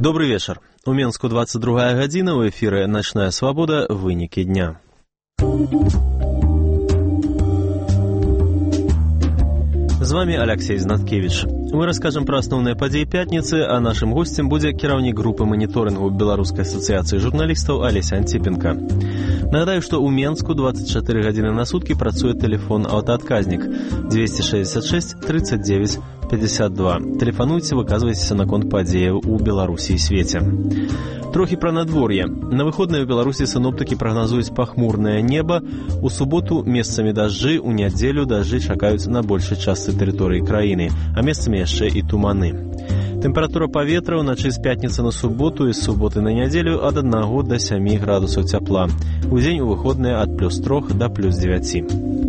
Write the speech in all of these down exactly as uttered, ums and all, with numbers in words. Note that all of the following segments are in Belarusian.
Добрый вечер. У Менску двадцать другая гадзіна, у эфіры «Ночная свобода. Вынікі дня». З вами Алексей Знаткевич. Мы расскажем про основные подеи пятницы, а нашим гостем будет кіраўнік группы мониторингу Белорусской ассоциации журналистов Олеся Антипенко. Нагадаю, что у Менску двадцать четыре гадзіны на сутки працует телефон «Аўтаадказнік» двести шестьдесят шесть тридцать девять пятьдесят два. Телефонуйте, выказывайтесь на конт падзеяў у Беларусі і свеце. Трохі пра надвор'е. На выходныя ў Беларусі синоптики прагназуюць пахмурнае неба. У суботу месцамі дажджы, у нядзелю дажджы чакаюць на большай частцы тэрыторыі краіны, а месцамі яшчэ і туманы. Тэмпература паветра ўначы з пятніцы на суботу і з суботы на нядзелю ад аднаго да сямі градусаў цяпла. Удзень у выходныя ад плюс трох да плюс дзевяці.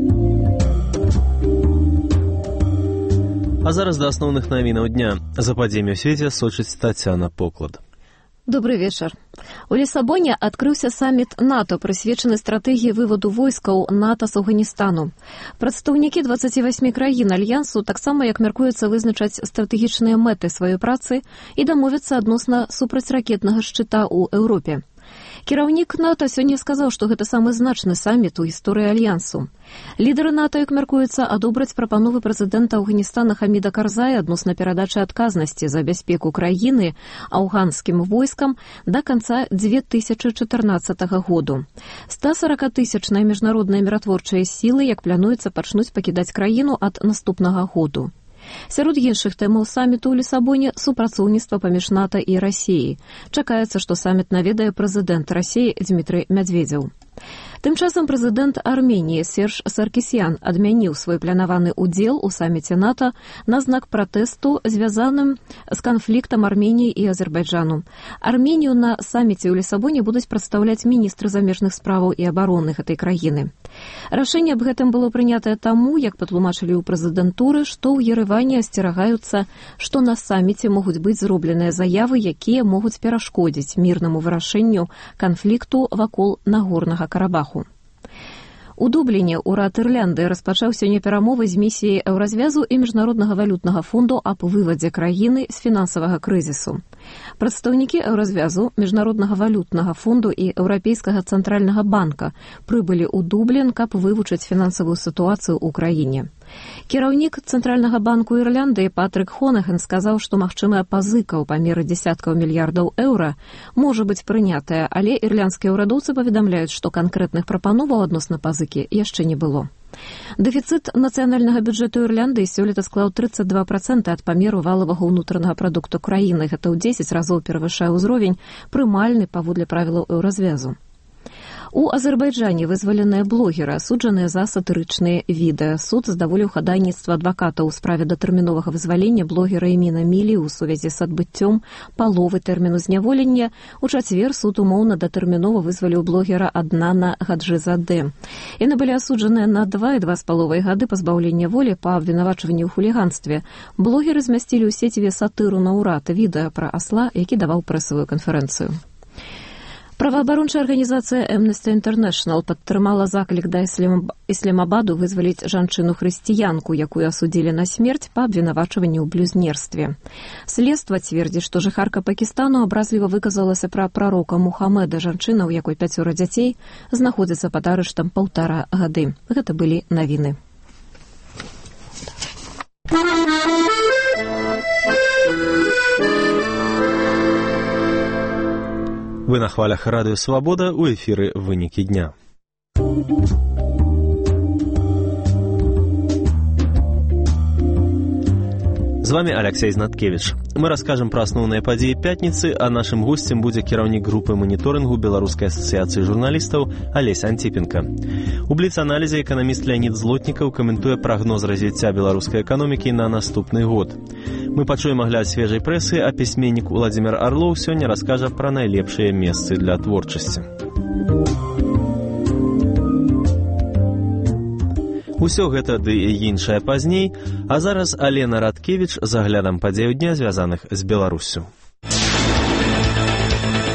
А зараз да асноўных навінаў дня. За падзеямі ў свеце сочыць Тацяна Поклад. Добрый вечер. У Лиссабоне открылся саммит НАТО, прысвечаны стратэгіі выводу войскаў НАТО з Афганістану. Прадстаўнікі двадцати восьми краін альянсу таксама, як мяркуецца, вызначаць стратэгічныя мэты сваёй працы і дамовяцца адносна супрацьракетнага шчыта ў Еўропе. Кіраўнік НАТО сёння сказаў, што гэта самы значны самміт у гісторыі альянсу. Лідары НАТО, як мяркуецца, адобраць прапановы прэзідэнта Афганістана Хаміда Карзая адносна перадачы адказнасці за бяспеку краіны афганскім войскам да канца две тысячы чатырнаццатага году. сто сорок тысячныя міжнародныя міратворчыя сілы, як плануецца, пачнуць пакідаць краіну ад наступнага году. Сярод іншых тэмаў самміту ў Лісабоне супрацоўніцтва паміж НАТО і Расіяй. Чакаецца, што самміт наведае прэзідэнт Расіі Дмітрый Медведзеў. Тым часам прэзідэнт Арменіі Серж Саркісян адмяніў свой планаваны ўдзел у самміце НАТО на знак пратэсту, звязаным з канфліктам Арменіі і Азербайджану. Арменію на самміце ў Лісабоне будуць прадстаўляць міністры замежных справаў і абароны гэтай краіны. Рашэнне аб гэтым было прынятае таму, як патлумачылі ў прэзідэнтуры, што ў Ерэване асцерагаюцца, што на самміце могуць быць зробленыя заявы, якія могуць перашкодзіць мірнаму вырашэнню канфлікту вакол Нагорнага Карабаху. У Дубліне ўрад Ірландыі распачаў сёння перамовы з місіяй Еўразвязу і Міжнароднага валютнага фонду аб вывадзе краіны з фінансавага крызісу. Прадстаўнікі Еўразвязу, Міжнароднага валютнага фонду і Еўрапейскага цэнтральнага банка прыбылі ў Дублін, каб вывучыць фінансавую сітуацыю ў краіне. Кіраўнік Цэнтральнага банку Ірландыі Патрык Хонаган сказаў, што магчымая пазыка ў памеры дзесяткаў мільярдаў еўра можа быць прынятая, але ірландскія ўрадоўцы паведамляюць, што канкрэтных прапановаў адносна пазыкі яшчэ не было. Дэфіцыт нацыянальнага бюджэту Ірландыі сёлета склаў тридцать два проценты ад памеру валавага ўнутранага прадукту краіны. Гэта ў дзесяць разоў перавышае ўзровень, прымальны паводле правілаў Еўразвязу. У Азербайджане вызваленыя блогеры, асуджаныя за сатырычныя відэа. Суд здаволіў хадайніцтва адвакатаў у справе датэрміновага вызвалення блогера Эміна Мілі ў сувязі з адбыццём паловы тэрміну зняволення. У чацвер суд умоўна датэрмінова вызваліў блогера Аднана Гаджызадэ. Яны былі асуджаныя на два і два з паловай гады пазбаўлення волі па абвінавачванні ў хуліганстве. Блогеры змясцілі ў сеціве сатыру на ўрад, відэа пра асла, які даваў прэсавую канферэнцыю. Праваабарончая арганізацыя Amnesty International падтрымала заклік да Ісламабаду вызваліць жанчыну-хрысціянку, якую асудзілі на смерць па абвінавачванні ў блюзнерстве. Следства цвердзіць, што жыхарка Пакістану абразліва выказалася пра прарока Мухаммеда, жанчына, у якой пяцёра дзяцей, знаходзіцца пад арыштам паўтара гады. Гэта былі навіны. Вы на хвалях Радыё Свабода, у эфіры «Вынікі дня». З вами Алексей Знаткевич. Мы расскажем про основные падеі пятницы, а нашим гостем будет кіраўнік группы мониторингу Белорусской ассоциации журналистов Олеся Антипенко. У бліц-аналізе экономист Леонид Злотников комментуе прогноз развития белорусской экономики на наступный год. Мы пачуем агляд свежей прессы, а письменник Владимир Орлов сегодня расскажет про наилепшие месцы для творчасці. Усё гэта ды і іншае пазней, а зараз Алена Радкевіч з аглядам падзеяў дня, звязаных з Беларуссю.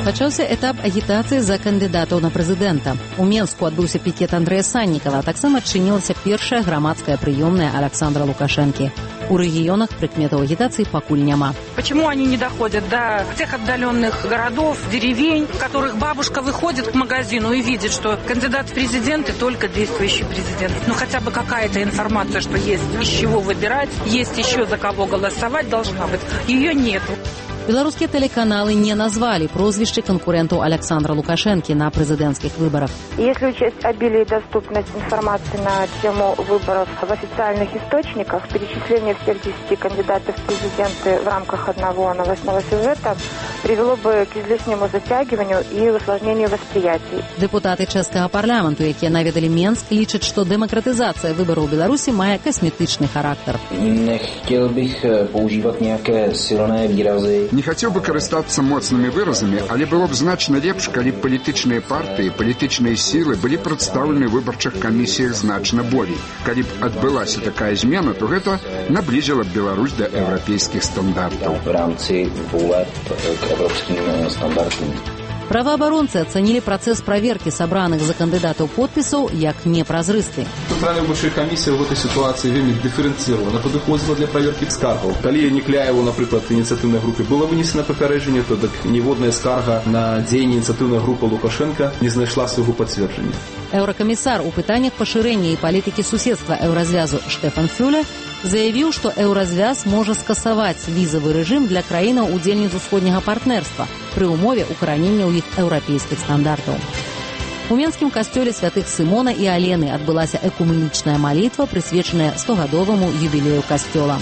Пачаўся этап агітацыі за кандыдатаў на прэзідэнта. У Менску адбыўся пікет Андрэя Саннікава, а таксама адчынілася першая грамадская прыёмная Александра Лукашэнкі. У рэгіёнах прыкметаў агітацыі пакуль няма. Почему они не доходят до тех отдаленных городов, деревень, в которых бабушка выходит к магазину и видит, что кандидат в президенты только действующий президент. Ну хотя бы какая-то информация, что есть из чего выбирать, есть еще за кого голосовать должна быть. Ее нету. Беларускія тэлеканалы не назвалі прозвішчы конкурентаў Александра Лукашэнкі на прэзідэнцкіх выбарах. Если учесть обилие и доступность информации на тему выборов в официальных источниках, перечисление всех десяти кандидатов в президенты в рамках одного новостного сюжета привело бы к излишнему затягиванию и усложнению восприятий. Депутаты чэшскага парламенту, якія наведалі Менск, лічаць, што дэмакратызацыя выбараў у Беларусі мае касметычны характар. Не хотел бы поуживать некие сильные выразы. Не хацеў бы карыстацца моцнымі выразамі, але было б значна лепш, калі б палітычныя партыі, палітычныя сілы былі прадстаўлены ў выбарчых камісіях значна болей. Калі б адбылася такая змена, то гэта наблізіла б Беларусь да еўрапейскіх стандартаў. В рамцы волеб к европейским стандартам. Праваабаронцы ацанілі працэс праверкі сабраных за кандыдатаў подпісаў як непразрысты. Цэнтральная выбарчая камісія ў гэтай сітуацыі вельмі дыферэнцыравана падыходзіла для праверкі скаргаў. Калі Некляеву, напрыклад, ініцыятыўнай групе было вынесена папярэджанне, то так ніводная скарга на дзеянне ініцыятыўнай групы Лукашенка не знайшла свайго пацверджання. Еўракамісар у пытаннях пашырэння і палітыкі суседства еўразвязу Штефан Фюле заявіў, што еўразвяз можа скасаваць візавы рэжым для краінаў удзельніц усходняга партнерства пры ўмове укаранення ў іх еўрапейскіх стандартаў. У менскім касцёле святых Сымона і Алены адбылася экуменічная малітва, прысвечаная стогадоваму юбілею касцёла.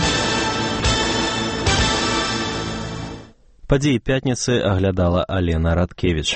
Падзеі пятніцы аглядала Алена Радкевіч.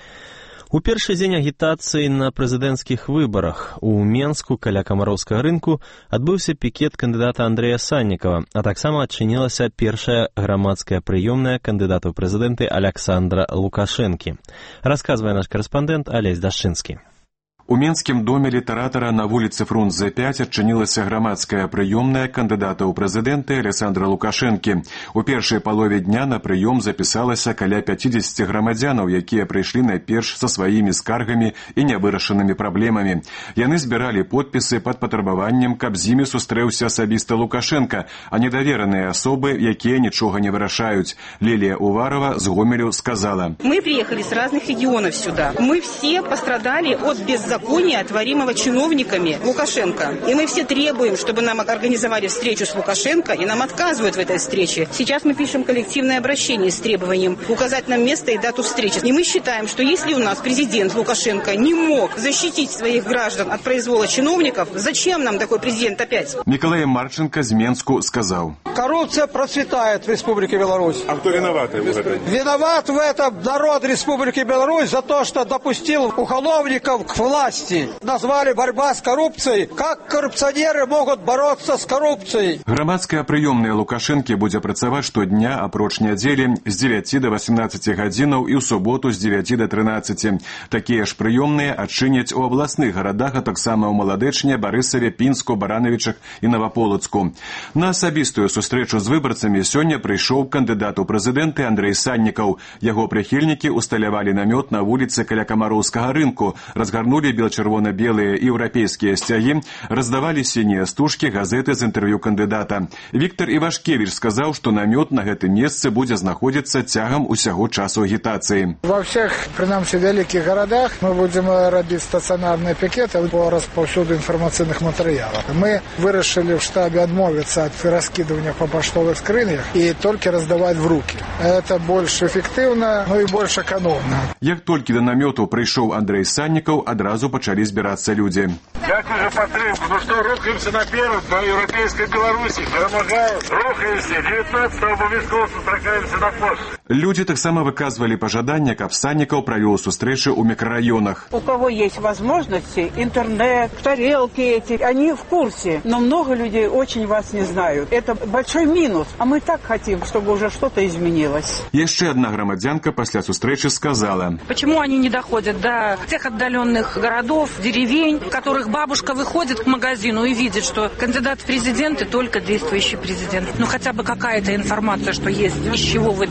У першы дзень агітацыі на прэзідэнцкіх выбарах у Менску каля Камароўскага рынку адбыўся пікет кандыдата Андрэя Саннікава, а таксама адчынілася першая грамадская прыёмная кандыдата ў прэзідэнты Александра Лукашэнкі. Расказвае наш карэспандэнт Алесь Дашчынскі. У Менскім доме літаратара на вуліцы Фрунзе пяць адчынілася грамадская прыёмная кандыдата ў прэзідэнты Александра Лукашэнкі. У першай палове дня на прыём запісалася каля пяцідзесяці грамадзянаў, якія прыйшлі найперш са сваімі скаргамі і нявырашанымі праблемамі. Яны збіралі подпісы пад патрабаваннем, каб з імі сустрэўся асабіста Лукашенка, а недавераныя асобы, якія нічога не вырашаюць. Лілія Уварова з Гомелю сказала: Мы приехали с разных регионов сюда. Мы все пострадали от беззакония, творимого чиновниками Лукашенко. И мы все требуем, чтобы нам организовали встречу с Лукашенко, и нам отказывают в этой встрече. Сейчас мы пишем коллективное обращение с требованием указать нам место и дату встречи. И мы считаем, что если у нас президент Лукашенко не мог защитить своих граждан от произвола чиновников, зачем нам такой президент опять? Николай Марченко из Менску сказал: коррупция процветает в Республике Беларусь. А кто виноват в этом? Виноват в этом народ Республики Беларусь за то, что допустил уголовников к власти. Назвали борьба с коррупцией. Как коррупционеры могут бороться с коррупцией? Грамадская прыёмная Лукашэнкі будзе працаваць штодня апроч нядзелі з дзевяці да васемнаццаці гадзінаў і ў суботу з дзевяці да трынаццаці. Такія ж прыёмныя адчыняць у абласных гарадах, а таксама ў Маладэчне, Барысаве, Пінску, Баранавічах і Наваполацку. На асабістую сустрэчу з выбарцамі сёння прыйшоў кандыдат у прэзідэнты Андрэй Саннікаў. Яго прыхільнікі усталявалі намёт на вуліцы каля Камароўскага рынку, разгарнулі бело-чырвона-белыя еўрапейскія сцягі, раздавалі сінія стужкі, газеты з інтэрв'ю кандыдата. Віктор Івашкевіч сказаў, што намёт на гэтым месцы будзе знаходзіцца цягам усяго часу агітацыі. Во всех, прынамсі, вялікіх гарадах мы будзем рабіць стацыянарныя пікеты по распаўсюду інфармацыйных матэрыялаў. Мы вырашылі в штабе адмовіцца ад раскидывания по паштовых скрынях і толькі раздаваць в руки. Это больш эфектыўна, ну і больш эканомна. Як толькі да намёту прыйшоў Андрэй Саннікаў, адразу пачалі збірацца людзі. Дякую за падтрымку. Ну што, рухаемся наперад по еўрапейскай Беларусі. Перамагаем. Рухаемся. девятнадцатого абавязкова сустракаемся на плошчы. Людзі таксама выказвалі пажаданне, каб Саннікаў правёў сустрэчы ў мікрараёнах. У кого есть возможности, интернет, тарелки эти, они в курсе. Но много людей очень вас не знают. Это большой минус. А мы так хотим, чтобы уже что-то изменилось. Яшчэ одна грамадзянка пасля сустрэчы сказала: почему они не доходят до тех отдаленных городов, деревень, в которых бабушка выходит к магазину и видит, что кандидат в президенты только действующий президент. Ну хотя бы какая-то информация, что есть из чего выбирать,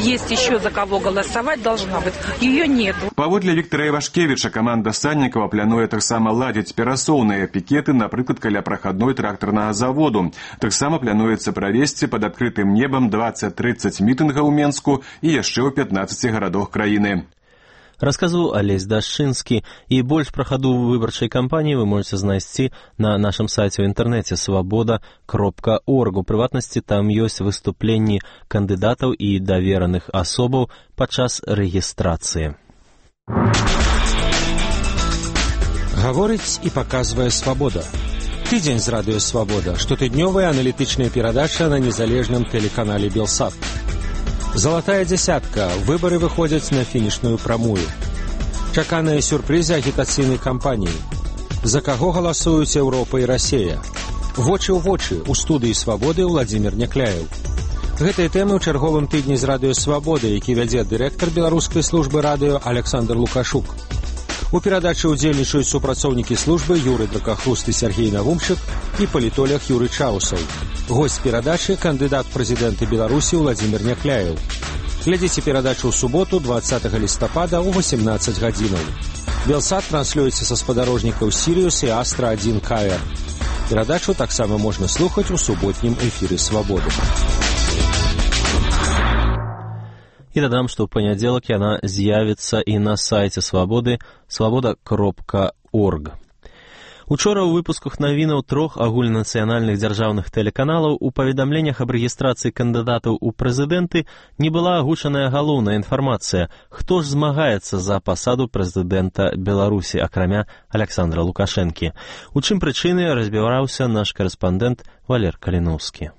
есть еще за кого голосовать должна быть, ее нет. Паводле Віктора Івашкевіча каманда Саннікава плануе таксама ладзіць перасоўныя пікеты, напрыклад, каля прахадной трактарнага заводу. Таксама плануецца правесці пад адкрытым небам дваццаць-трыццаць мітынгаў у Менску і яшчэ ў пятнаццаці гарадах краіны. Расказваў Алесь Дашчынскі, і больш пра хаду выбарчай кампаніі вы можаце знайсці на нашым сайце ў інтэрнэце свабода кропка орг. У прыватнасці, там ёсць выступленні кандыдатаў і давераных асобаў падчас рэгістрацыі. Гаворыць і паказвае свабода. Тыдзень з радыё «Свабода», штотыднёвая аналітычная перадача на незалежным тэлеканале «Белсат». Залатая дзясятка. Выбары выходзяць на фінішную прамую. Чаканыя сюрпрызы агітацыйнай кампаніі. За каго галасуюць Еўропа і Расія? Вочы ў вочы. У студыі «Свабоды» Владзімір Някляеў. Гэтыя тэмы ў чарговым тыдні з радыё «Свабода», які вядзе дырэктар беларускай службы радыё Александр Лукашук. У перадачы ўдзельнічаюць супрацоўнікі службы Юрый Дракахруст і Сергей Навумчык і палітолог Юрый Чаусаў. Госць перадачы – кандыдат прэзідэнта Беларусі Владзімір Някляеў. Глядзіце перадачу ў суботу, дваццатага лістапада ў васемнаццаць гадзінаў. Белсат транслюецца са спадарожнікаў «Сіриус» і «Астра один ка эр». Перадачу таксама можна слухаць у суботнім эфіры «Свабоды». І дадам, што ў панядзелак яна з'явіцца і на сайце свабоды свабода кропка орг. Учора ў выпусках навінаў трох агульнанацыянальных дзяржаўных тэлеканалаў у паведамленнях аб рэгістрацыі кандыдатаў у прэзідэнты не была агучаная галоўная інфармацыя, хто ж змагаецца за пасаду прэзідэнта Беларусі, акрамя Александра Лукашэнкі. У чым прычыны, разбіраўся наш корэспандэнт Валер Каліноўскі.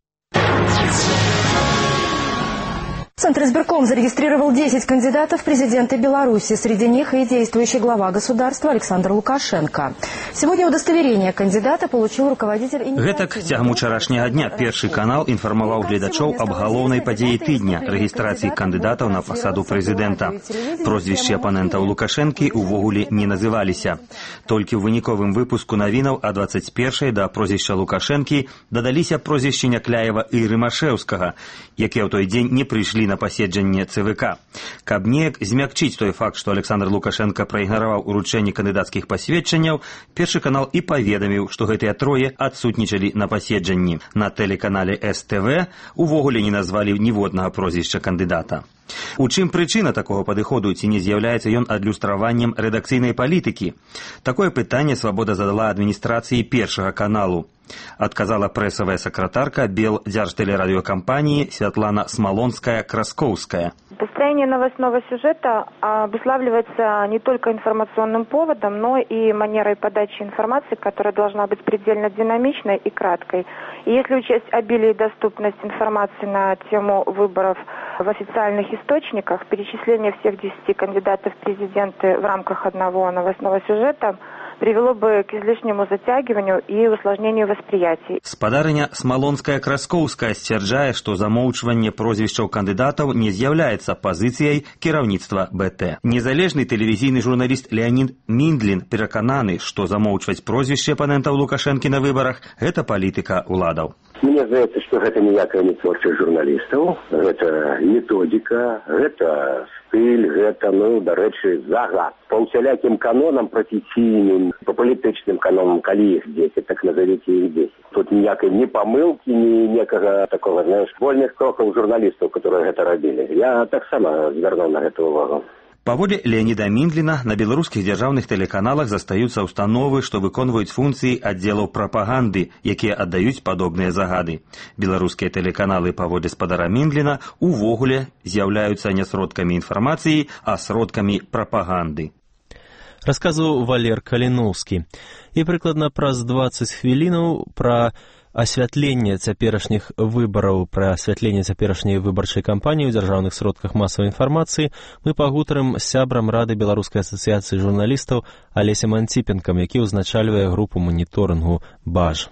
Центр избирком зарегистрировал десять кандидатов в президенты Беларуси. Среди них и действующий глава государства Александр Лукашенко. Сегодня удостоверение кандидата получил руководитель... Гэтак цягам учарашняга дня Першы канал інфармаваў гледачоў аб галоўнай падзеі тыдня – рэгістрацыі кандыдатаў на пасаду прэзідэнта. Прозвішчы апанентаў Лукашэнкі увогуле не называліся. Толькі ў выніковым выпуску навінаў а дваццаць першай да прозвішча Лукашэнкі дадаліся прозвішчы Някляева і Рымашэўскага, якія ў той дзень не прыйшлі на паседжанне цэ вэ ка. Каб неяк змякчыць той факт, што Александр Лукашенко праігнараваў уручэнне кандыдацкіх пасведчанняў, Першы канал і паведаміў, што гэтыя трое адсутнічалі на паседжанні. На тэлеканале эс тэ вэ увогуле не назвалі ніводнага прозвішча кандыдата. У чым прычына такога падыходу, ці не з'яўляецца ён адлюстраваннем рэдакцыйнай палітыкі? Такое пытанне «Свабода» задала адміністрацыі Першага каналу. Адказала прэсавая сакратарка Белдзяржтэлерадыёкампаніі Святлана Смолонская-Краскоўская. Построение новостного сюжета обуславливается не только информационным поводом, но и манерой подачи информации, которая должна быть предельно динамичной и краткой. И если учесть обилие и доступность информации на тему выборов в официальных источниках, перечисление всех десяти кандидатов в президенты в рамках одного новостного сюжета привело бы к излишнему затягиванию и усложнению восприятий. Спадарыня Смолонская-Краскоўская сцвярджае, што замоўчванне прозвішчаў кандыдатаў не з'яўляецца пазіцыяй кіраўніцтва бэ тэ. Незалежны тэлевізійны журналіст Леонид Миндлин перакананы, што замоўчваць прозвішчы апанентаў Лукашэнкі на выбарах – гэта палітыка ўладаў. Мне здаецца, што гэта ніякая не творчасць журналістаў, гэта методика, гэта стыль, гэта, ну, дарэчы, загад. По усялякім канонам прафесійным, по палітычным канонам, калі іх дзесяць, так назовіце іх дзесяць. Тут ніякай ні памылкі, ні некага такого, знаеш, вольных крокаў журналістаў, которые гэта рабілі. Я таксама звярнуў на гэта увагу. Паводле Леоніда Міндліна, на беларускіх дзяржаўных тэлеканалах застаюцца установы, што выконваюць функцыі аддзелаў прапаганды, якія аддаюць падобныя загады. Беларускія тэлеканалы, паводле спадара Міндліна, увогуле з'яўляюцца не сродкамі інфармацыі, а сродкамі прапаганды. Расказваў Валер Каліноўскі. І прыкладна праз дваццаць хвілінаў пра асвятленне цяперашніх выбараў, пра асвятленне цяперашняй выбарчай кампаніі ў дзяржаўных сродках масавай інфармацыі мы пагутарым з сябрам Рады Беларускай асацыяцыі журналістаў Алесем Антипенкам, які ўзначальвае групу маніторынгу «Баж».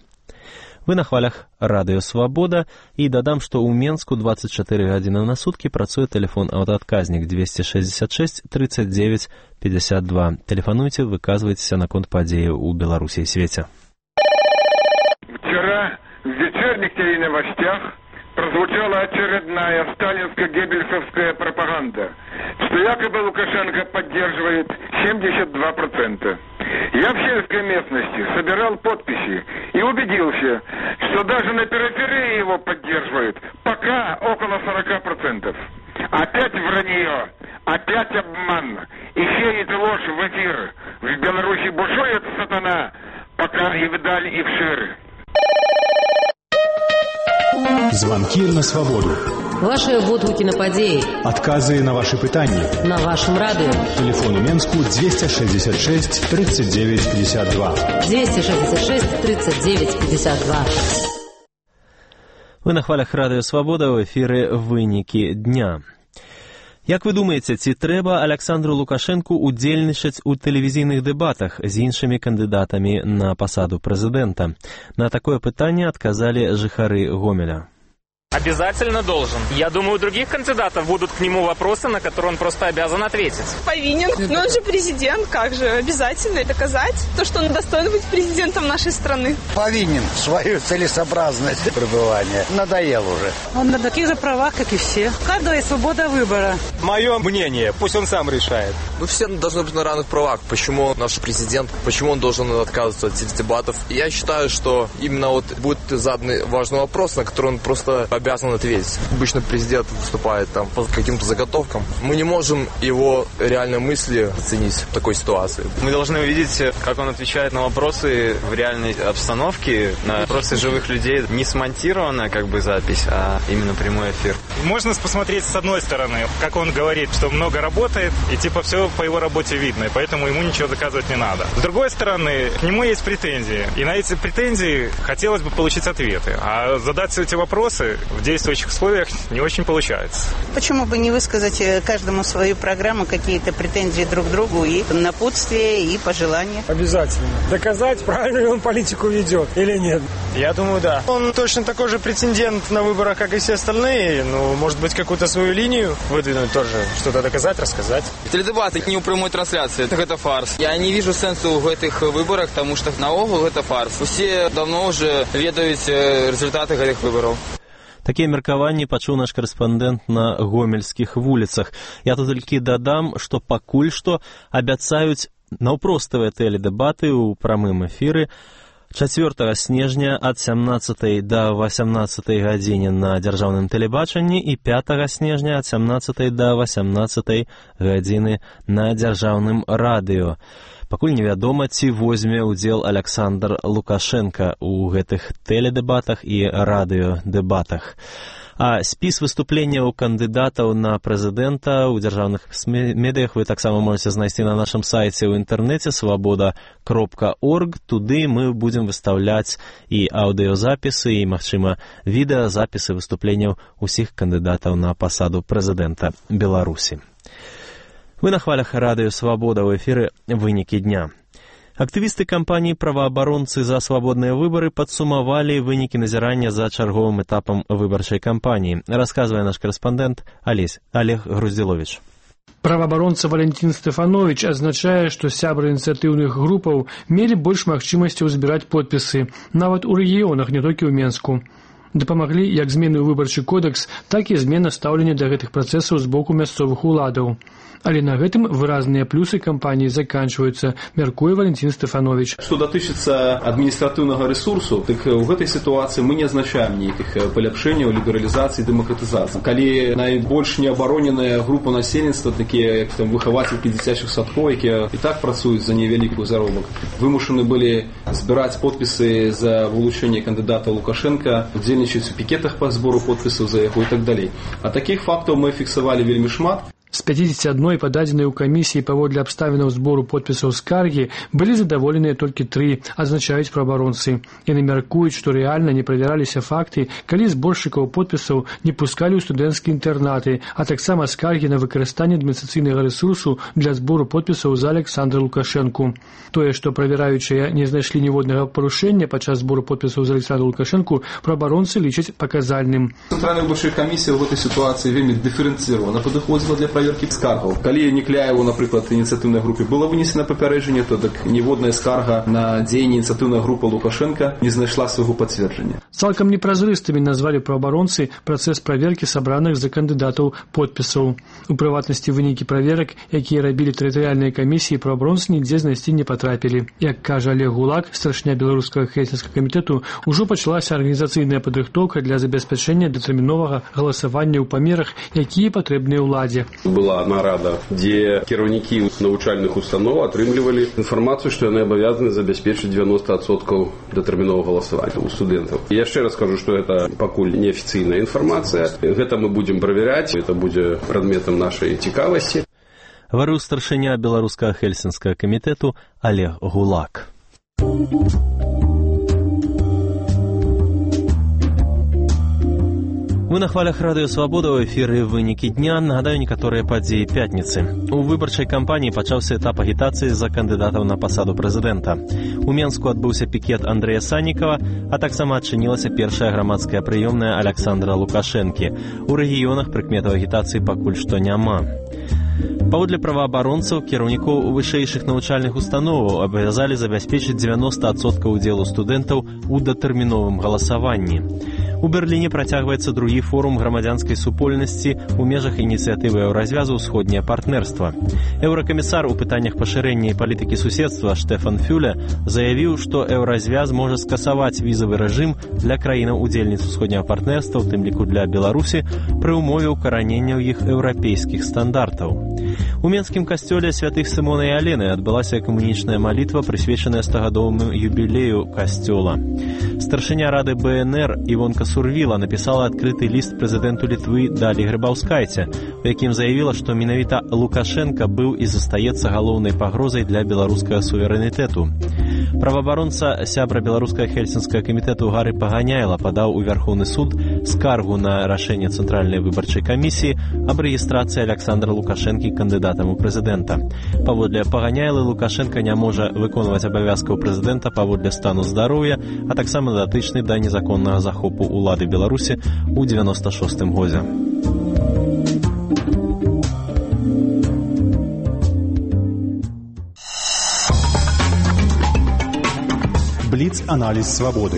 Вы на хвалях радыё «Свабода», і дадам, што ў Менску дваццаць чатыры гадзіны на суткі працуе тэлефон аўтаадказнік дзвесце шэсцьдзесят шэсць трыццаць дзевяць пятьдесят два. Тэлефануйце, выказвайцеся наконт падзеяў у Беларусі і свеце. Вчера в вечерних теленовостях прозвучала очередная сталинско-геббельсовская пропаганда, что якобы Лукашенко поддерживает семьдесят два процента. Я в сельской местности собирал подписи и убедился, что даже на периферии его поддерживают пока около сорок процентов. Опять вранье, опять обман, и сеет ложь в эфир. В Беларуси бушует сатана, пока и вдаль, и вширь. Звонки на свободу. Ваши водгуки на подеи. Отказы на ваши питания. На вашем радио. Телефон у Менску двести шестьдесят шесть тридцать девять пятьдесят два. двести шестьдесят шесть тридцать девять пятьдесят два. Вы на хвалях Радыё Свабода, ў эфіры «Вынікі дня». Як вы думаеце, ці трэба Александру Лукашэнку удзельнічаць у тэлевізійных дэбатах з іншымі кандыдатамі на пасаду прэзідэнта? На такое пытанне адказалі жыхары Гомеля. Обязательно должен. Я думаю, у других кандидатов будут к нему вопросы, на которые он просто обязан ответить. Повинен. Но он же президент, как же? Обязательно доказать то, что он достоин быть президентом нашей страны. Повинен в свою целесообразность пребывания. Надоел уже. Он на таких же правах, как и все. У каждого есть свобода выбора. Мое мнение, пусть он сам решает. Мы все должны быть на равных правах. Почему наш президент, почему он должен отказываться от этих дебатов? Я считаю, что именно вот будет задан важный вопрос, на который он просто обязан ответить. Обычно президент выступает там по каким-то заготовкам. Мы не можем его реальные мысли оценить в такой ситуации. Мы должны увидеть, как он отвечает на вопросы в реальной обстановке, на вопросы живых людей. Не смонтированная как бы запись, а именно прямой эфир. Можно посмотреть с одной стороны, как он говорит, что много работает, и типа все по его работе видно, и поэтому ему ничего доказывать не надо. С другой стороны, к нему есть претензии, и на эти претензии хотелось бы получить ответы. А задать эти вопросы в действующих условиях не очень получается. Почему бы не высказать каждому свою программу, какие-то претензии друг к другу, и напутствие, и пожелания? Обязательно. Доказать, правильно ли он политику ведет или нет. Я думаю, да. Он точно такой же претендент на выборах, как и все остальные. Ну, может быть, какую-то свою линию выдвинуть тоже, что-то доказать, рассказать. Теледебаты не у прямой трансляции, так это фарс. Я не вижу сенсу в этих выборах, потому что наогул это фарс. Все давно уже ведают результаты этих выборов. Такія меркаванні пачуў наш корэспандэнт на гомельскіх вуліцах. Я тут толькі дадам, што пакуль што абяцаюць наўпроставыя тэледэбаты ў прамым эфіры чацвёртага снежня ад сямнаццатай да васямнаццатай гадзіне на дзяржаўным тэлебачанні і пятага снежня ад сямнаццатай да васямнаццатай гадзіны на дзяржаўным радыё. Пакуль невядома, ці возьме ўдзел Александр Лукашенко ў гэтых тэледэбатах і радыёдэбатах. А спіс выступленняў кандыдатаў на прэзідэнта ў дзяржаўных медыях вы таксама можете знайсці на нашым сайце ў інтэрнэце свабода кропка орг. Туды мы будзем выстаўляць і аўдыёзапісы, і, магчыма, відэазапісы выступленняў усіх кандыдатаў на пасаду прэзідэнта Беларусі. Вы на хвалях Радыё Свабода, ў эфіры «Вынікі дня». Актывісты кампаніі «Праваабаронцы за свабодныя выбары» падсумавалі вынікі назірання за чарговым этапам выбарчай кампаніі. Расказвае наш корэспандэнт Алесь, Олег Груздзіловіч. Праваабаронца Валентин Стефанович адзначае, што сябры ініцыятыўных групаў мелі больш магчымасцяў збіраць подпісы, нават у рэгіёнах, не толькі ў Менску. Дапамаглі як змены ў выбарчы кодекс, так і змена стаўлення да гэтых працэсаў з боку мясцовых уладаў. Але на гэтым выразныя плюсы кампаніі заканчваюцца, мяркуе Валентин Стефанович. Што датычыцца адміністратыўнага рэсурсу, так у гэтай сітуацыі мы не азначаем нейкіх паляпшэнняў, лібералізацыі, дэмакратызацыі. Калі найбольш неабароненая група насельніцтва, такія як там выхавацелькі дзіцячых садкоў, якія і так працуюць за невялікі заробак, вымушаны былі збіраць подпісы за вылучэнне кандыдата Лукашенка, удзельнічаць у пікетах па збору подпісаў за яго і так далей. А такіх фактаў мы фіксавалі вельмі шмат. З пятьдесят одной пададзенай у камісіі паводле абставінаў збору подпісаў скаргі былі задаволеныя толькі тры, адзначаюць праабаронцы. Яны мяркуюць, што рэальна не правяраліся факты, калі зборшчыкаў подпісаў не пускалі ў студэнцкія інтэрнаты, а таксама скаргі на выкарыстанне адміністрацыйнага рэсурсу для збору подпісаў за Александра Лукашэнку. Тое, што правяраючыя не знайшлі ніводнага парушэння падчас збору подпісаў за Александра Лукашэнку, праабаронцы лічаць паказальным. Цэнтральная выбарчая камісія ў гэтай сітуацыі вельмі дыферэнцыравана падыходзіла для праверкі скаргаў. Калі Некляеву, напрыклад, ініцыятыўнай групе было вынесена папярэджанне, то так ніводная скарга на дзеянні ініцыятыўнай групы Лукашенка не знайшла свайго пацверджання. Цалкам непразрыстымі назвалі праваабаронцы працэс праверкі сабраных за кандыдатаў подпісаў. У прыватнасці вынікі праверак, якія рабілі тэрытарыяльныя камісіі, праваабаронцы нідзе знайсці не патрапілі. Як кажа Олег Гулак, старшыня беларускага хельсінскага камітэту, ужо пачалася арганізацыйная падрыхтоўка для забеспячэння дэтэрміновага галасавання ў памерах, якія патрэбныя ўладзе. Была нарада, дзе кіраўнікі навучальных устаноў атрымлівалі інфармацыю, што яны абавязаны забяспечыць девяносто адсоткаў дэтэрміновага галасавання у студэнтаў. Я яшчэ раз кажу, што гэта пакуль неафіцыйная інфармацыя. Гэта мы будзем правяраць, гэта будзе прадметам нашай цікавасці. Гаварыў старшыня беларускага хельсінскага камітэту Олег Гулак. Мы на хвалях Радыё Свабода ў эфіры «Вынікі дня». Нагадаю некаторыя падзеі пятніцы. У выбарчай кампаніі пачаўся этап агітацыі за кандыдатаў на пасаду прэзідэнта. У Менску адбыўся пікет Андрэя Саннікава, а таксама адчынілася першая грамадская прыёмная Александра Лукашэнкі. У рэгіёнах прыкметаў агітацыі пакуль што няма. Паводле праваабаронцаў, кіраўнікоў вышэйшых навучальных установаў абавязалі забяспечыць девяносто адсоткаў удзелу студэнтаў у датэрміновым галасаванні. У Берліне працягваецца другі форум грамадзянскай супольнасці ў межах ініцыятывы еўразвязу «Усходняе партнерства». Еўракамісар у пытаннях пашырэння і палітыкі суседства Штефан Фюле заявіў, што еўразвяз можа скасаваць візавы рэжым для краінаў-удзельніц усходняга партнерства, у тым ліку для Беларусі, пры ўмове ўкаранення ў іх еўрапейскіх стандартаў. У менскім касцёле святых Сымона і Алены адбылася экумэнічная малітва, прысвечаная стагадоваму юбілею касцёла. Старшыня рады бэ эн эр Івонка Сурвіла напісала адкрыты ліст прэзідэнту Літвы Далі Грыбаўскайце, у якім заявіла, што менавіта Лукашенка быў і застаецца галоўнай пагрозай для беларускага суверэнітэту. Праваабаронца сябра беларускага хельсінскага камітэту Гары Паганяйла падаў у Вярхоўны суд скаргу на рашэнне Цэнтральнай выбарчай камісіі аб рэгістрацыі Александра Лукашэнкі кандыдатам у прэзідэнта. Паводле Паганяйлы, Лукашенка не можа выконваць абавязкаў прэзідэнта паводле стану здароўя, а таксама датычны да незаконнага захопу улады Беларусі ў девяносто шостым годзе. Бліц-аналіз свабоды.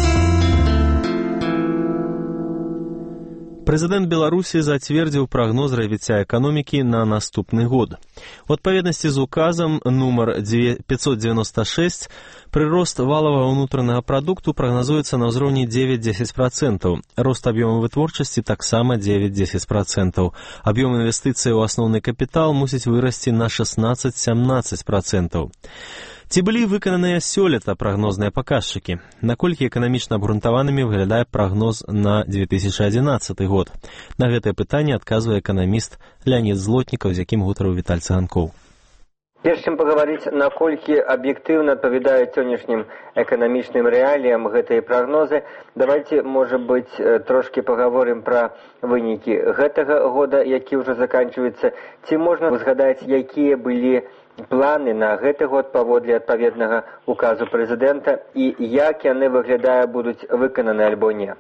Прэзідэнт Беларусі зацвердзіў прагноз развіцця эканомікі на наступны год. У адпаведнасці з указам нумар пятьсот девяносто шесть прырост валавага ўнутранага прадукту прагназуецца на ўзроўні девять-десять процентаў. Рост аб'ёму вытворчасці таксама девять-десять процентаў. Аб'ём інвестыцый у асноўны капітал мусіць вырасці на шестнадцать-семнадцать процентаў. Ці былі выкананыя сёлета прагнозныя паказчыкі? Наколькі эканамічна абгрунтаванымі выглядае прагноз на две тысячи одиннадцатый год? На гэтае пытанне адказвае эканаміст Леонид Злотнікаў, з якім гутарыў Віталь Цыганкоў. Перш чым пагаварыць, наколькі аб'ектыўна адпавядаюць сённяшнім эканамічным рэаліям гэтыя прагнозы, давайце, можа быць, трошкі пагаворым пра вынікі гэтага года, які ўжо заканчваецца. Ці можна згадаць, якія былі планы на гэты год паводле адпаведнага указу прэзідэнта і як яны, выглядае, будуць выкананы альбо не?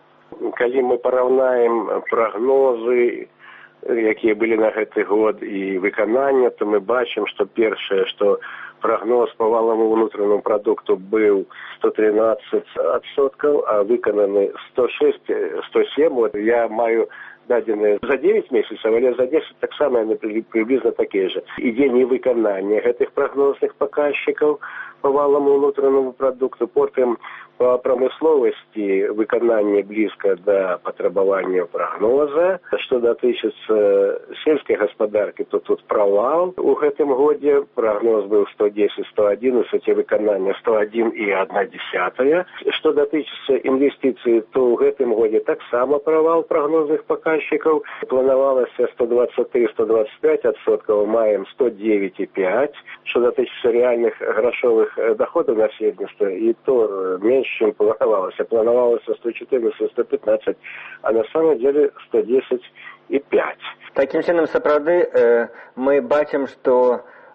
Калі мы параўнаем прагнозы, якія былі на гэты год, і выканання, то мы бачым, што першае, што прагноз па валаваму ўнутранаму прадукту быў сто тринадцать адсоткаў, а выкананы сто шесть - сто семь. Вот я маю дадзеныя за девять месяцаў, але за десять таксама яны прыблізна такія ж. Ідзе невыкананне гэтых прагнозных паказчыкаў па валаваму ўнутранаму прадукту, потым па прамысловасці выкананне блізка да патрабавання прагноза. Што датычыцца сельскай гаспадаркі, то тут правал. У гэтым годзе прагноз быў сто десять - сто одиннадцать, і выкананне сто один и одна десятая. Што датычыцца інвестыцый, то ў гэтым годзе таксама правал прагнозных паказчыкаў. Планавалася сто двадцать три - сто двадцать пять адсоткаў, маем сто девять и пять. Што датычыцца рэальных грашовых доходаў насельніцтва, і то менш, чым планавалася. Планавалася сто четырнадцать - сто пятнадцать, а на самом деле сто десять и пять. Такім чынам, сапраўды, мы бачым, што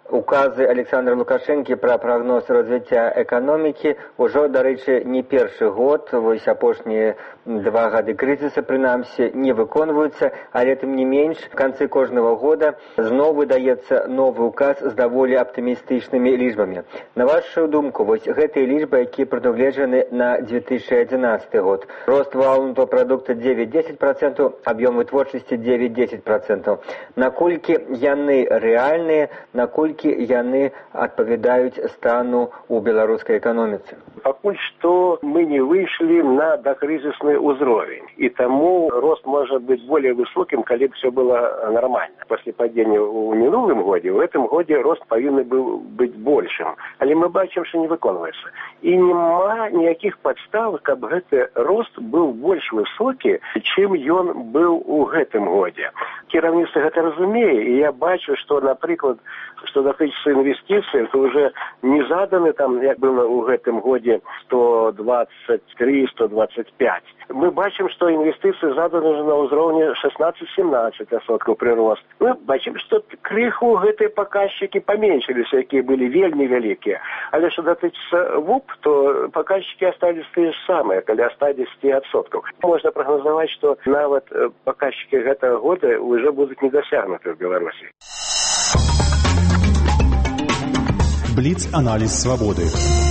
Указы Александра Лукашенко пра прагноз развіцця эканомікі ўжо, дарэчы, не першы год, вось апошнія два гады крызіса, прынамсі, не выконваюцца, але тым не менш, в канцы кожнага года зноў выдаецца новы указ з даволі аптымістычнымі лічбамі. На вашу думку, вось гэтыя лічбы, якія прадугледжаны на две тысячи одиннадцатый год. Рост валового продукта девять-десять процентов, объем вытворчасці девять-десять процентов. Наколькі яны рэальныя, наколькі яны адпавядаюць стану у беларускай эканоміцы? Пакуль што мы не выйшлі на дакрызісны ўзровень, і таму рост можа быць более высокім, калі б все было нормально. После падзення ў мінулым годзе, у гэтым годзе рост павінны быў быць большым, але мы бачым, што не выконваецца. І няма ніякіх падстав, каб гэты рост быў больш высокі, чым ён быў у гэтым годзе. Кіраўніцтва гэта разумее, і я бачу, што, напрыклад, што датычыцца інвестыцый, то уже не заданы там, як было у гэтым годзе, сто двадцать три - сто двадцать пять. Мы бачым, што інвестыцыі заданы на ўзроўні шестнадцать-семнадцать процентов прырост. Мы бачым, што крыху гэтыя паказчыкі паменшыліся, якія былі вельмі вялікія. Але што датычыцца ВУП, то паказчыкі астались тыя ж самыя, каля ста дзесяці адсоткаў. Можна прагназаваць, што нават паказчыкі гэтага года ўжо будуць недасягнуты ў Беларусі. Бліц-аналіз свабоды.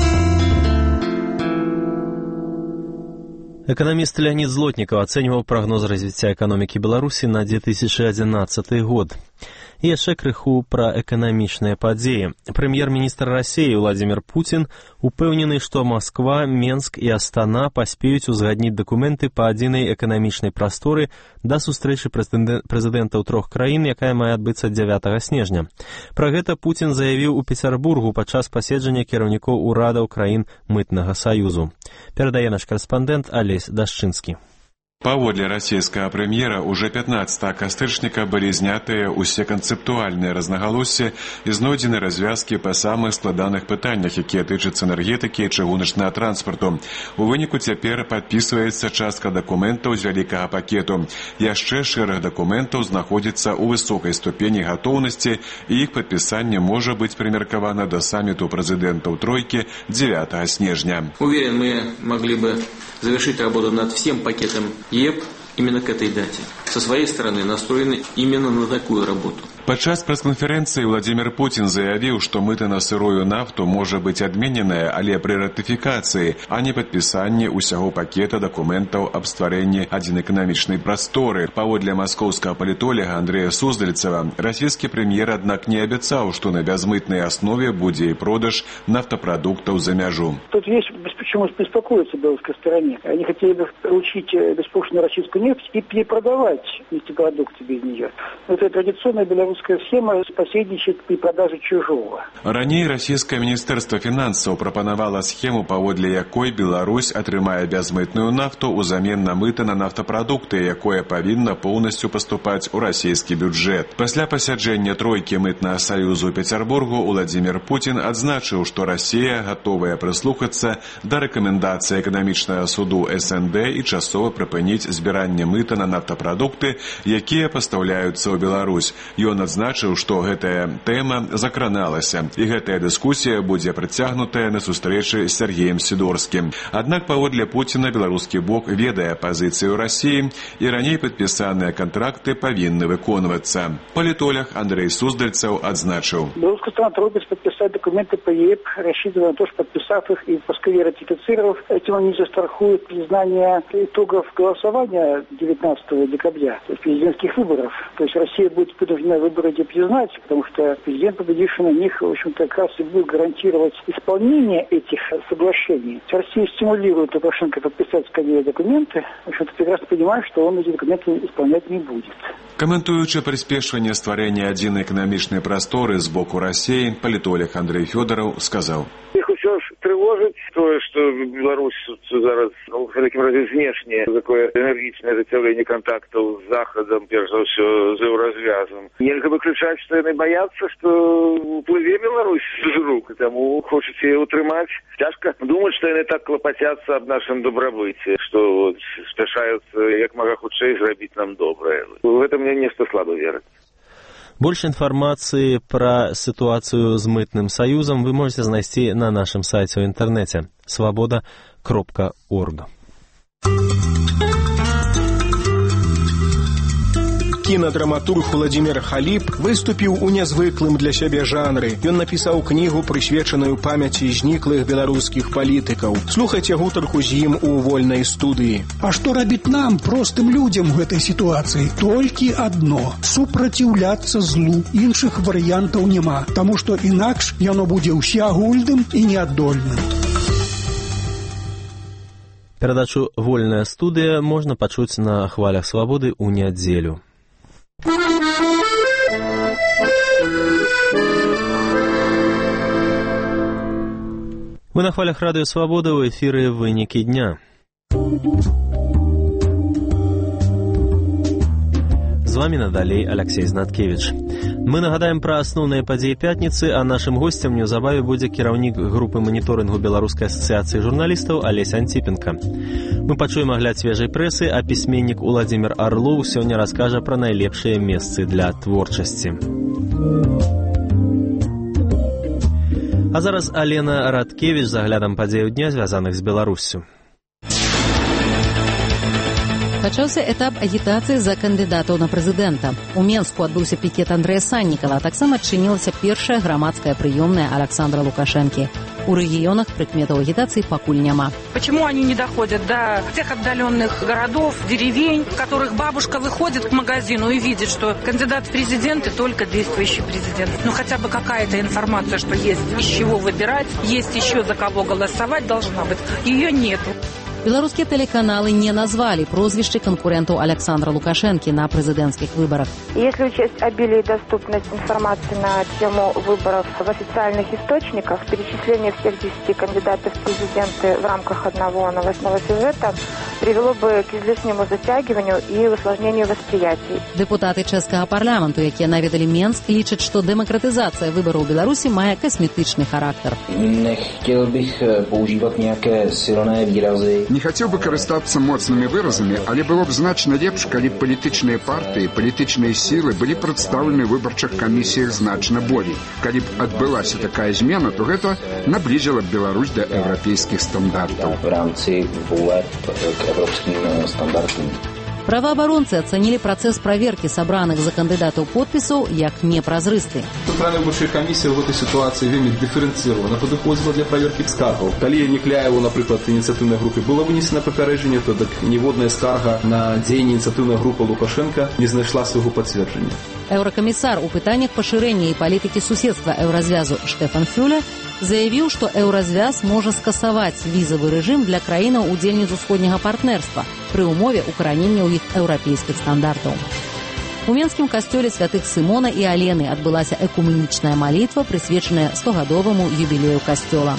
Экономист Леонид Злотников оценивал прогноз развития экономики Беларуси на две тысячи одиннадцатый год. И яшчэ крыху пра эканамічныя падзеі. Прэм'ер-міністр Расіі Владимир Путин упэўнены, што Москва, Менск і Астана паспеюць узгадніць дакументы па адзінай эканамічнай прасторы да сустрэчы прэзідэнтаў трох краін, якая мае адбыцца дзявятага снежня. Пра гэта Путин заявіў у Пецярбургу падчас паседжання кіраўнікоў урадаў краін мытнага саюзу. Перадае наш карэспандэнт Алесь Дашчынскі. Паводле расійскага прэм'ера, уже пятнадцатага кастрычніка былі знятыя ўсе канцэптуальныя разнагалоссі і знойдзены развязкі па самых складаных пытаннях, якія тычацца энергетыкі і чыгуначнага транспарту. У выніку цяпер падпісваецца частка дакументаў з вялікага пакету. Яшчэ шэраг дакументаў знаходзіцца ў высокай ступені гатоўнасці, і іх падпісанне можа быць прымеркавана да саміту прэзідэнтаў тройкі дзевятага снежня. Уверен, мы могли бы завершить работу над всем пакетом ЕП именно к этой дате. Со своей стороны настроены именно на такую работу. Падчас прэс-канферэнцыі Владимир Путин заявіў, што мыта на сырую нафту можа быць адмененае, але пры ратыфікацыі, а не падпісанні ўсяго пакета дакументаў аб стварэнні адзінай эканамічнай прасторы. Паводле маскоўскага палітолага Андрея Суздальцева, расійскі прэм'ер, аднак, не абяцаў, што на бязмытнай аснове будзе і продаж нафтапрадуктаў за мяжу. Тут есть почему беспокоиться в белорусской стороне. Они хотели бы получить беспошлинную российскую нефть и перепродавать нефтепродукты без нее. Это традиционная белорусская схема посредничает при продаже чужого. Раней расійскае міністэрства фінансаў прапанавала схему, паводле якой Беларусь атрымае бязмытную нафту ўзамен на мыта на нафтапрадукты, якое павінна поўнасцю паступаць у расійскі бюджэт. Пасля пасяджэння тройкі мытнага саюзу ў Пецярбургу Владимир Путин адзначыў, што Расія гатовая прыслухацца да рэкамендацыі эканамічнага суду эс эн дэ і часова прыпыніць збіранне мыта на нафтапрадукты, якія пастаўляюцца ў Беларусь. Ён адзначыў, што гэтая тэма закраналася, і гэтая дыскусія будзе працягнутая на сустрэчы з Сергеем Сідорскім. Аднак паводле Пуціна беларускі бок ведае пазіцыю Расіі, і раней падпісаныя кантракты павінны выконвацца. Палітолог Андрей Суздальцев адзначыў. Белорусская страна торопится подписать документы по ЕЭП, рассчитывая на то, что подписав их и поскорее ратифицировав, этим они застрахуют признание итогов голосования девятнадцатого декабря, то есть президентских выборов. То есть Россия будет вынуждена выборы эти признать, потому что президент, победивший на них, в общем-то, как раз и будет гарантировать исполнение этих соглашений. Россия стимулирует Лукашенко подписать скорее документы, в общем-то, прекрасно понимает, что он эти документы исполнять не будет. Каментуючы прыспешванне стварэння адзінай эканамічнай прасторы з боку Расіі, палітолог Андрей Фёдоров сказаў. Іх усё ж трывожыць тое, што Беларусь зараз, ну, в такім разе знешне такое энергічнае зацяўленне контактаў з Захадам, перш за ўсё з еўразвязам. Нельга выключаць, што яны баяцца, што уплыве Беларусь з рук, і таму хочуць яе ўтрымаць. Цяжка думаць, што яны так клапацяцца аб нашым дабрабыце, што спяшаюцца як мага хутчэй зрабіць нам добрае. У гэта мне нешта слаба верыць. Больше информации про ситуацию с Мытным союзом вы можете найти на нашем сайте в интернете свобода кропка орг. Кінадраматург Владзімір Халіп выступіў у нязвыклым для сябе жанры. Ён напісаў кнігу, прысвечаную памяці зніклых беларускіх палітыкаў. Слухайце гутарку з ім у вольнай студыі. А што рабіць нам, простым людзям, у гэтай сітуацыі? Толькі адно – супраціўляцца злу. Іншых варыянтаў няма, таму што інакш яно будзе ўсеагульным і неадольным. Перадачу «Вольная студыя» можна пачуць на хвалях свабоды ў нядзелю. Вы на хвалях радыё «Свабода», ў эфіры «Вынікі дня». З вами надалей Алексей Знаткевич. Мы нагадаем пра асноўныя падзеі пятніцы, а нашым госцем неўзабаве будзе кіраўнік групы маніторынгу Беларускай асацыяцыі журналістаў Алеся Антипенко. Мы пачуем агляд свежай прэсы, а пісьменнік Уладзімір Арлоў сёння раскажа пра найлепшыя месцы для творчасці. А зараз Алена Радкевіч з аглядам падзеяў дня, звязаных з Беларуссю. Пачаўся этап агітацыі за кандыдатаў на прэзідэнта. У Менску адбыўся пікет Андрэя Саннікава, а таксама адчынілася першая грамадская прыёмная Александра Лукашэнкі. У рэгіёнах прыкметаў агітацыі пакуль няма. Почему они не доходят до тех отдаленных городов, деревень, в которых бабушка выходит к магазину и видит, что кандидат в президенты только действующий президент? Ну хотя бы какая-то информация, что есть из чего выбирать, есть еще за кого голосовать должна быть. Ее нету. Беларускія тэлеканалы не назвали прозвішчы конкурентаў Александра Лукашэнкі на прэзідэнцкіх выборах. Если учесть обилие и доступность информации на тему выборов в официальных источниках, перечисление всех десяти кандидатов в президенты в рамках одного новостного сюжета привело бы к излишнему затягиванию и усложнению восприятий. Депутаты чэшскага парламенту, якія наведалі Менск, лічаць, што дэмакратызацыя выбораў у Беларусі мае касметычны характар. Нехтел bych používat nějaké silné výrazy. Не хацеў бы карыстацца моцнымі выразамі, але было б значна лепш, калі палітычныя партыі, палітычныя сілы былі прадстаўлены ў выбарчых камісіях значна болей. Калі б адбылася такая змена, то гэта наблізіла б Беларусь да еўрапейскіх стандартаў. В рамцы волеб к еўрапейскім стандартам. Праваабаронцы ацанілі працэс праверкі сабраных за кандыдатаў подпісаў як непразрысты. Цэнтральная выбарчая камісія ў гэтай сітуацыі вельмі дыферэнцыравана падыходзіла для праверкі скаргаў. Калі Некляеву, напрыклад, ініцыятыўнай групе было вынесена папярэджанне, то так ніводная скарга на дзеянне ініцыятыўнай групы Лукашенка не знайшла свайго пацверджання. Еўракамісар у пытаннях пашырэння і палітыкі суседства еўразвязу Штефан Фюле заявіў, што еўразвяз можа скасаваць візавы рэжым для краінаў удзельніц усходняга партнерства пры ўмове укаранення ў іх еўрапейскіх стандартаў. У Менскім касцёле святых Сымона і Алены адбылася экуменічная малітва, прысвечаная стогадоваму юбілею касцёла.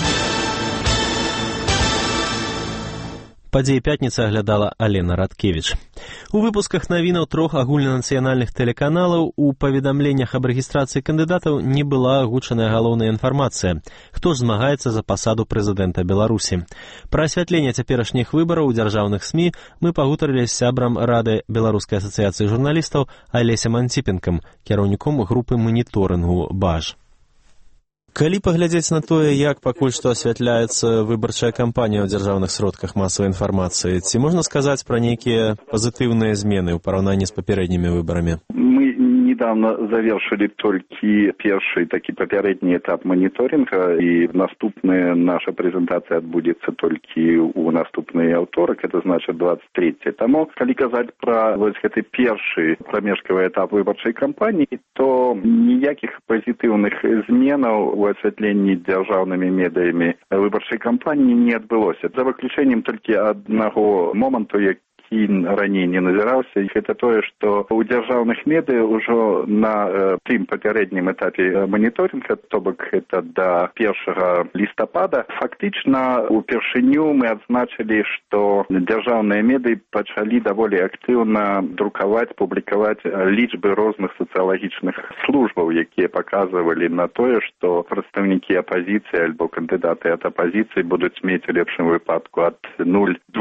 Падзеі пятніцы аглядала Алена Радкевіч. У выпусках навінаў трох агульнанацыянальных тэлеканалаў у паведамленнях аб рэгістрацыі кандыдатаў не была агучаная галоўная інфармацыя, хто ж змагаецца за пасаду прэзідэнта Беларусі. Пра асвятленне цяперашніх выбараў у дзяржаўных СМІ мы пагутарылі з сябрам Рады Беларускай асацыяцыі журналістаў Алесем Антипенкам, кіраўніком групы маніторынгу БАЖ. Калі паглядзець на тое, як пакуль што асвятляецца выбарчая кампанія ў дзяржаўных сродках масавай інфармацыі, ці можна сказаць пра нейкія пазітыўныя змены ў параўнанні з папярэднімі выбарамі? Мы недавно завершили только первый такой попередний этап мониторинга, и наступная наша презентация отбудется только у наступный авторок, это значит двадцать третьего. Тому, коли казать про вот этот первый промежковый этап выборчей кампании, то никаких позитивных изменов у осветлении державными медиями выборчей кампании не отбылось. За выключением только одного момента, і раней не назіраўся, і гэта тое, што у дзяржаўных медыя ўжо на э, тым папярэднім этапе маніторинга, то бок гэта да першага лістапада, фактычна упершыню мы адзначылі, што дзяржаўныя медыі пачалі даволі актыўна друкаваць, публікаваць лічбы розных сацыялагічных службаў, якія паказвалі на тое, што прадстаўнікі апазіцыі альбо кандыдаты ад апазіцыі будуць мець у лепшым выпадку ад нуль цалых две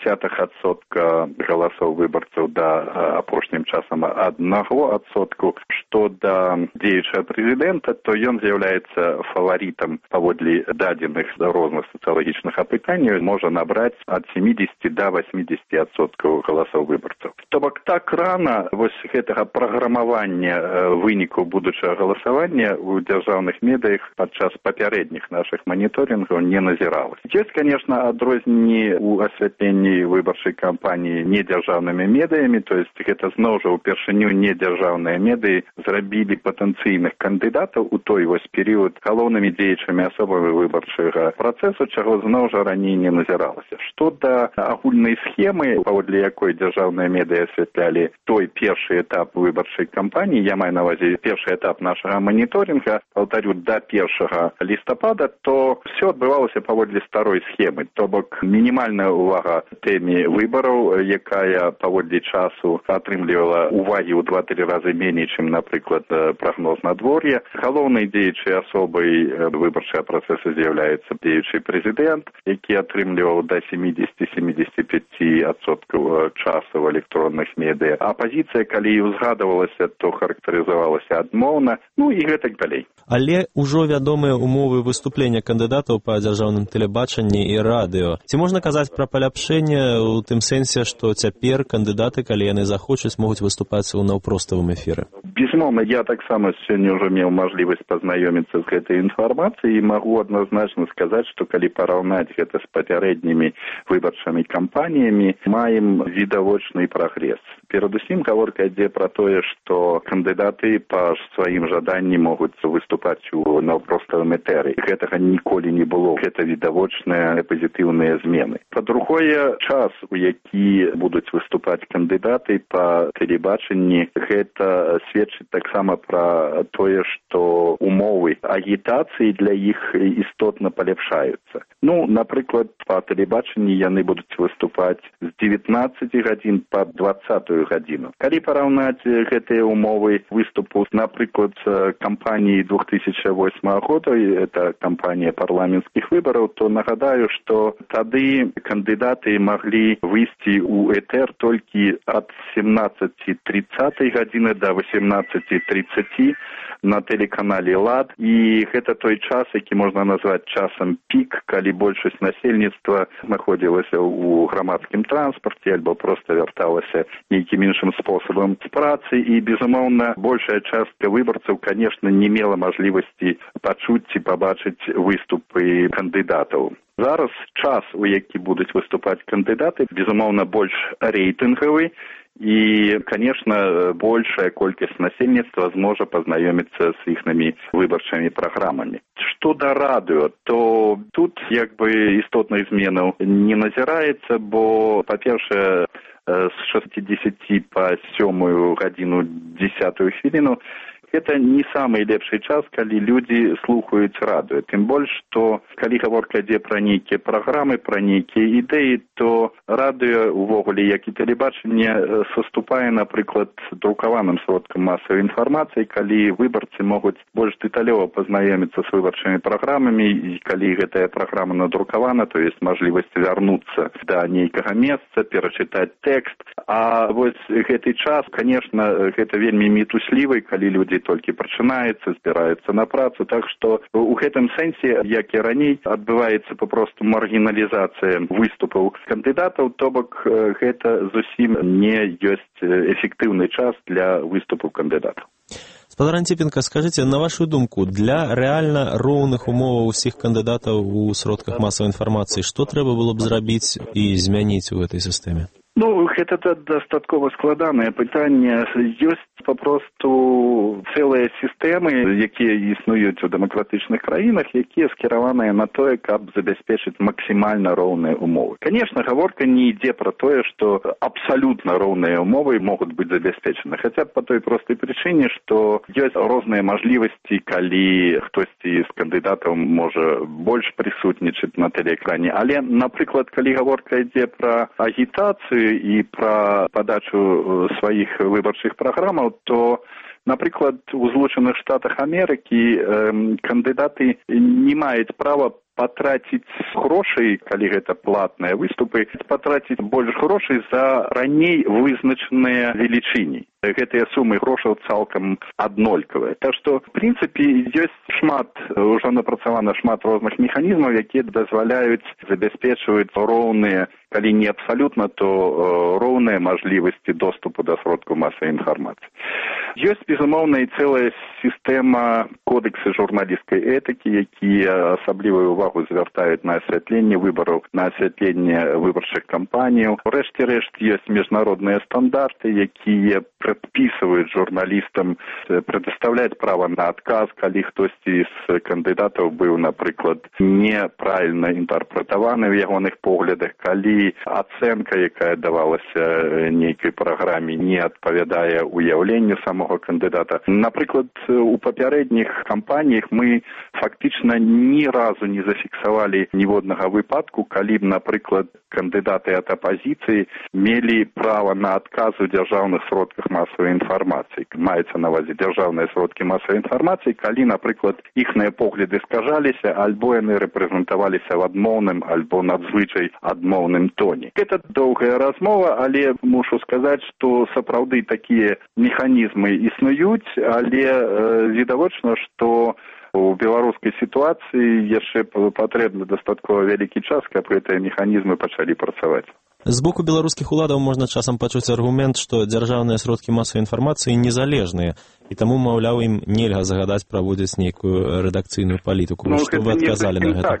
дзесятых адсотка галасоў выбарцаў да апошнім часам аднаго адсотку. Што да дзеючага прэзідэнта, то ён з'яўляецца фаварытам паводле дадзеных розных сацыялагічных апытанняў, можа набраць ад семидесяти да восьмидесяти адсоткаў галасоў выбарцаў. То бок так рана вось гэтага праграмавання вынікаў будучага галасавання у дзяржаўных медыях падчас папярэдніх нашых маніторынгаў не назіралася. Ёсць, конечно, адрозненні ў асвятленні выбарчай кампаніі недзяржаўнымі медыямі, то есть гэта зноў жа ўпершыню недзяржаўныя медыі зрабілі патэнцыйных кандыдатаў у той вось перыяд галоўнымі дзеячамі асобамі выбарчага працэсу, чаго зноў жа раней не назіралася. Што да агульнай схемы, паводле якой дзяржаўныя медыі асвятлялі той першы этап выбарчай кампаніі, я маю на ўвазе першы этап нашага маніторинга, паўтарю, да першага лістапада, то все адбывалася паводле старой схемы. То бок мінімальная ўвага тэме выбараў, якая паводле часу атрымлівала увагі ў два-тры разы меней, чым, напрыклад, прагноз надвор'я. Галоўнай дзеючай асобай выбарчага працэсу з'яўляецца дзеючы прэзідэнт, які атрымліваў да семидесяти — семидесяти пяти адсоткаў часу в электронных медыа. Апазіцыя, калі і узгадывалася, то характарызавалася адмоўна, ну і гэтак далей. Але ўжо вядомыя умовы выступлення кандыдатаў па дзяржаўным тэлебачанні і радыё. Ці можна казаць пра паляпшэнне ў тым сэнсе, што цяпер кандыдаты, калі яны захочуць, могуць выступаць у наўпроставым эфіры? Безумоўна, я таксама сёння ўжо меў мажлівасць пазнаёміцца з гэтай інфармацыяй і магу адназначна сказаць, што калі параўнаць гэта з папярэднімі выбарчымі кампаніямі, маем відавочны прагрэс. Перадусім гаворка ідзе пра тое, што кандыдаты па сваім жаданні могуць выступаць у наўпроставым этэры. Гэтага ніколі не было. Гэта відавочныя пазітыўныя змены. Па-другое, час, у які будуць выступаць кандыдаты па тэлебачанні, гэта сведчыць таксама пра тое, што умовы агітацыі для іх істотна паляпшаюцца. Ну, напрыклад, па тэлебачанні яны будуць выступаць з дзевятнаццаці гадзін па дваццатую гадзіну. Калі параўнаць гэтыя умовы выступу, напрыклад, кампаніі две тысячи восьмого года, это кампанія парламенцкіх выбараў, то нагадаю, што тады кандыдаты маглі выйсці ў этэр толькі ад семнадцаці тридцатай гадзіны да восемнадцаці тридцаці на тэлеканале «Лад». І гэта той час, які можна назваць часам пік, калі большасць насельніцтва знаходзілася ў грамадскім транспарце альбо проста вярталася нейкім іншым спосабам з працы. І, безумоўна, большая частка выбарцаў, конечно, не мела мажлівасці пачуць ці пабачыць выступы кандыдатаў. Зараз час, у які будуць выступаць кандыдаты, безумоўна, больш рэйтынгавы, і, конечно, большая колькасць насельніцтва зможа пазнаёміцца з іхнымі выбарчымі праграмамі. Што да радыё, то тут як бы істотных зменаў не назіраецца, бо, па-першае, з шестидесяти па сёмую гадзіну дзесятую хвіліну это не самый лепшы час, калі людзі слухаюць радыё. Тым больш, што калі гаворка ідзе пра нейкія праграмы, пра нейкія ідэі, то радыё увогуле, як і тэлебачанне, саступае, напрыклад, друкаваным сродкам масавай інфармацыі, калі выбарцы могуць больш дэталёва пазнаёміцца з выбарчымі праграмамі, і калі гэтая праграма надрукавана, то ёсць мажлівасць вярнуцца да нейкага месца, перачытаць тэкст. А вось гэты час, конечно, гэта вельмі мітуслівы, калі людзі толькі пачынаецца, збіраюцца на працу. Так што у гэтым сэнсе, як і раней, адбываецца папросту маргіналізацыя выступаў кандыдатаў, то бок гэта зусім не ёсць эфектыўны час для выступаў кандыдатаў. Спадар Антипенко, скажите, на вашу думку, для реально роўных умоваў усіх кандыдатаў у сродках масавай інфармацыі, што трэба было б зрабіць і змяніць у гэтай сістэме? Ну, гэта дастаткова складанае пытанне. Ёсць папросту цэлыя сістэмы, якія існуюць у дэмакратычных краінах, якія скіраваныя на тое, каб забяспечыць максімальна роўныя умовы. Конечно, гаворка не ідзе пра тое, што абсалютна роўныя умовы могуць быць забяспечаны. Хаця б па той простай прычыне, што ёсць розныя мажлівасці, калі хтосьці з кандыдатаў можа больш прысутнічаць на тэлеэкране. Але, напрыклад, калі гаворка ідзе пра агітацыю і пра падачу сваіх выбарчых праграмаў, то, напрыклад, у Злучаных Штатах Амерыкі э, кандыдаты не маюць права патраціць грошай, калі гэта платныя выступы, патраціць больш грошай за раней вызначаныя велічыні. Гэтыя сумы грошаў цалкам аднолькавыя. Так што, в прынцыпе, ёсць шмат, ужо напрацавана шмат розных механізмаў, якія дазваляюць забяспечваць роўныя, калі не абсалютна, то роўныя мажлівасці доступу да сродкаў масавай інфармацыі. Ёсць, безумоўна, і цэлая сістэма кодексы журналісцкай этыкі, якія асаблівую увагу звяртаюць на асвятленне выбараў, на асвятленне выбарчых кампаніяў. Урэшце рэшт ёсць міжнародныя стандарты, якія прадпісваюць журналістам прадастаўляць права на адказ, калі хтосьці з кандыдатаў быў, напрыклад, неправільна інтэрпрэтаваны ў ягоных поглядах, калі ацэнка, якая давалася нейкай праграме, не адпавядае уяўленню самого кандыдата. Напрыклад, у папярэдніх кампаніях мы фактычна ні разу не зафіксавалі ніводнага выпадку, калі б, напрыклад, кандыдаты ад апазіцыі мелі права на адказ у дзяржаўных сродках масавай інфармацыі. Маецца на ўвазе дзяржаўныя сродкі масавай інфармацыі, калі, напрыклад, іхныя погляды скажаліся, альбо яны рэпрэзентаваліся в адмоўным, альбо надзвычай адмоўным тоне. Гэта доўгая размова, але мушу сказаць, што сапраўды такія механізмы існуюць, але э, відавочна, што у беларускай сітуацыі яшчэ патрэбны дастаткова вялікі час, каб гэтыя механізмы пачалі працаваць. З боку беларускіх уладаў можна часам пачуць аргумент, што дзяржаўныя сродкі масавай інфармацыі незалежныя, і таму, маўляў, ім нельга загадаць праводзіць нейкую рэдакцыйную палітыку. Ну, што вы адказалі на гэта? Так,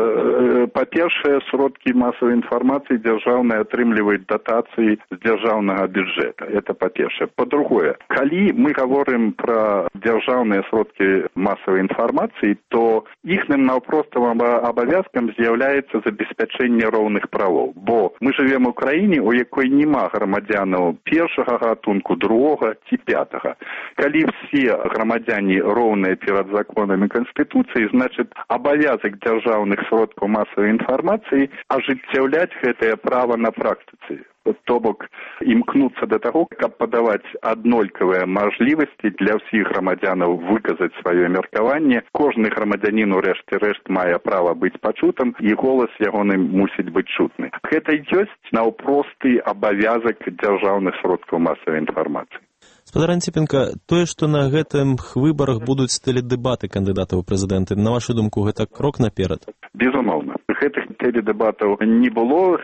па-першае, сродкі масавай інфармацыі дзяржаўныя атрымліваюць датацыі з дзяржаўнага бюджэта. Это па-першае. Па-другое, калі мы гаворым пра дзяржаўныя сродкі масавай інфармацыі, то іхным наўпростым абавязкам з'яўляецца забеспячэнне роўных правоў. Бо мы жывем у краіне, у якой няма грамадзянаў першага гатунку, другога ці пятага. Калі все грамадзяне роўныя перад законамі Канстытуцыі, значыць, абавязак дзяржаўных сродкаў масавай інфармацыі ажыццяўляць гэтае права на практыцы. То бок імкнуцца да таго, каб падаваць аднолькавыя мажлівасці для ўсіх грамадзянаў выказаць сваё меркаванне. Кожны грамадзянін у рэшце рэшт мае права быць пачутым, і голас ягоны мусіць быць чутны. Гэта ёсць наўпросты абавязак дзяржаўных сродкаў масавай інфармацыі. Спадар Антипенко, тое, што на гэтых выбарах будуць тэледэбаты кандыдатаў у прэзідэнты, на вашу думку, гэта крок наперад? Безумоўна. Гэтых тэледэбатаў не было.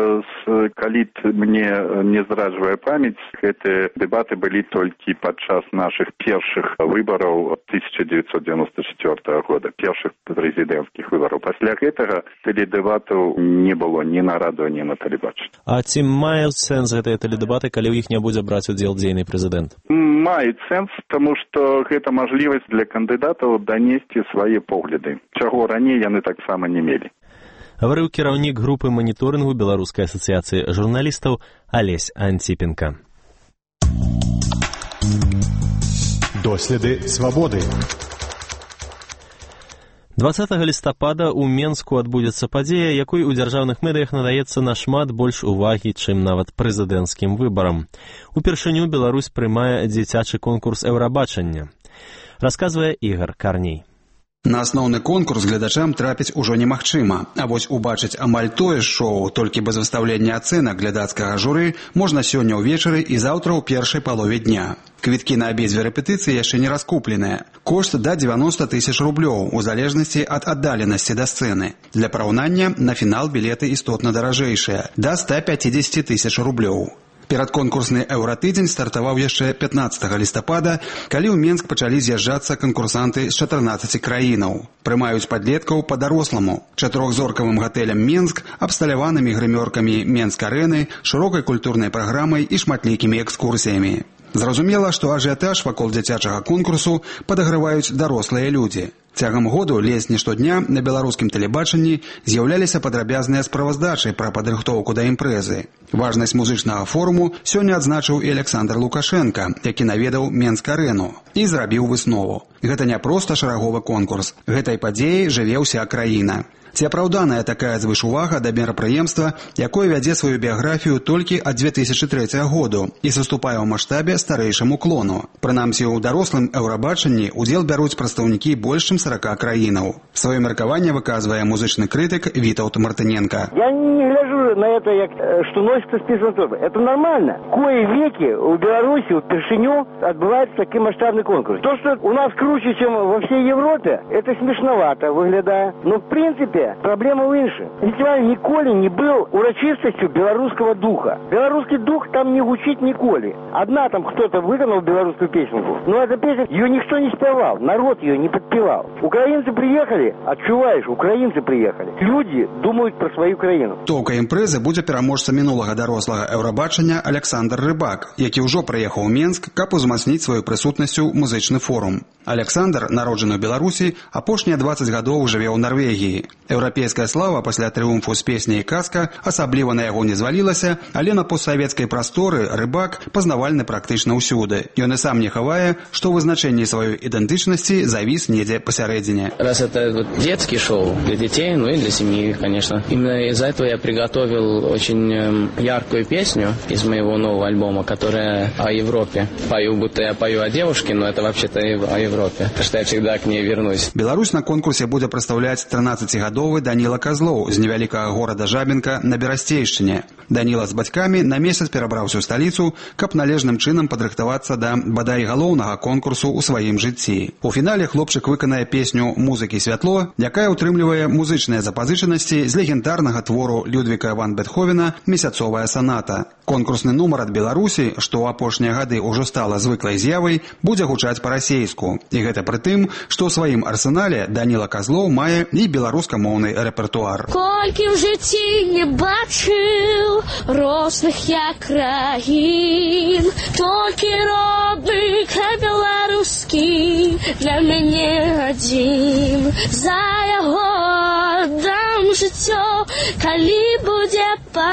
Калі мне не здраджвае памяць, гэтыя дэбаты былі толькі падчас нашых першых выбараў тысяча дзевяцьсот дзевяносто четвёртого года, першых прэзідэнцкіх выбараў. Пасля гэтага тэледэбатаў не было ні на радыё, ні на тэлебачанні. А ці маюць сэнс гэтыя тэледэбаты, калі ў іх не будзе браць удзел дзейны прэзідэнт? Маюць сэнс, таму што гэта мажлівасць для кандыдатаў данесці свае погляды, чаго раней яны таксама не мелі. Гаварыў кіраўнік групы маніторынгу Беларускай асацыяцыі журналістаў Алесь Антипенко. Доследы свабоды. дваццатага лістапада ў Менску адбудзецца падзея, якой у дзяржаўных медыях надаецца нашмат больш увагі, чым нават прэзідэнцкім выбарам. Упершыню Беларусь прымае дзіцячы конкурс Еўрабачання. Расказвае Ігор Карней. На асноўны конкурс гледачам трапіць ужо немагчыма, а вось убачыць амаль тое шоу, толькі без выстаўлення ацэнак глядацкага журы, можна сёння ўвечары і заўтра ў першай палове дня. Квіткі на абедзве рэпетыцыі яшчэ не раскупленыя. Кошт да дзевяноста тысяч рублёў, у залежнасці ад аддаленасці да сцэны. Для параўнання, на фінал білеты істотна даражэйшыя, да ста пяцідзесяці тысяч рублёў. Перадконкурсны еўратыдзень стартаваў яшчэ пятнаццатага лістапада, калі ў Менск пачалі з'язджацца канкурсанты з чатырнаццаці краінаў. Прымаюць падлеткаў па-даросламу. Чатырохзоркавым гатэлем Менск, абсталяванымі грымёркамі Менск-арэны, шырокай культурнай праграмай і шматлікімі экскурсіямі. Зразумела, што ажыятаж вакол дзіцячага конкурсу падаграваюць дарослыя людзі. Цягам году ледзь не штодня на беларускім тэлебачанні з'яўляліся падрабязныя справаздачы пра падрыхтоўку да імпрэзы. Важнасць музычнага форуму сёння адзначыў і Александр Лукашенко, які наведаў Менск-арэну і зрабіў выснову. Гэта не проста шараговы конкурс. Гэтай падзеяй жыве ўся краіна. Ці апраўданая такая звышувага да мерапрыемства, якое вядзе сваю біяграфію толькі ад дзве тысячы трэцяга году і саступае ў маштабе старэйшаму клону. Прынамсі, у дарослым еўрабачанні удзел бяруць прадстаўнікі больш чым сорока краінаў. Сваё меркаванне выказвае музычны крытык Вітаўт Мартыненка. Я не гляжу на это, як, што носіцца спісана торбы. Это нормально. Кое веки у Беларусі, у Першыню адбываецца такі маштабны конкурс. То, что у нас круче, чем во всей Европе, это смешновато выглядае. Но, в принципе, проблема в іншым. Фестиваль ніколі не был урочистостью белорусского духа. Белорусский дух там не гучит ніколі. Одна там кто-то выконал белорусскую песенку, но эта песня, ее никто не спевал, народ ее не подпевал. Украинцы приехали, отчуваешь, украинцы приехали. Люди думают про свою краіну. Тоўка імпрэзы будзе пераможца мінулага дарослага еўрабачання Александр Рыбак, які ўжо прыехаў у Менск, каб узмацніць сваю прысутнасцю музычны форум. Александр, народжаны ў Беларусі, апошнія дваццаць гадоў жыве ў Нарвегіі. Еўрапейская слава пасля трыумфу з песняй «Казка» асабліва на яго не звалілася, але на постсавецкай прасторы Рыбак пазнавальны практычна ўсюды. Ён і сам не хавае, што ў вызначэнні сваёй ідэнтычнасці завіс недзе пасярэдзіне. Раз это вот детский шоу для детей, ну и для семьи, конечно. Именно из-за этого я приготовил очень яркую песню из моего нового альбома, которая о Европе. Пою, будто я пою о девушке, но это вообще-то о Европе. Европе, что я всегда к ней вернусь. Беларусь на конкурсе будзе прадстаўляць трынаццацігадовы Даніла Казлоў з невялікага горада Жабінка на Берасцейшчыне. Даніла з бацькамі на месяц перабраўся ў сталіцу, каб належным чынам падрыхтавацца да, бадай, галоўнага конкурсу ў сваім жыцці. У фінале хлопчык выканае песню «Музыкі святло», якая ўтрымлівае музычныя запазычанасці з легендарнага твору Людвіга ван Бетховена «Месяцовая соната». Конкурсны нумар ад Беларусі, што ў апошнія гады ўжо стала звыклай з'явай, будзе гучаць па-расейску. І гэта пры тым, што ў сваім арсенале Даніла Казлоў мае і беларускамоўны рэпертуар. Колькі ў жыцці не бачыў розных я краін, толькі родны край беларускі для мяне адзін. За яго дам жыццё, калі будзе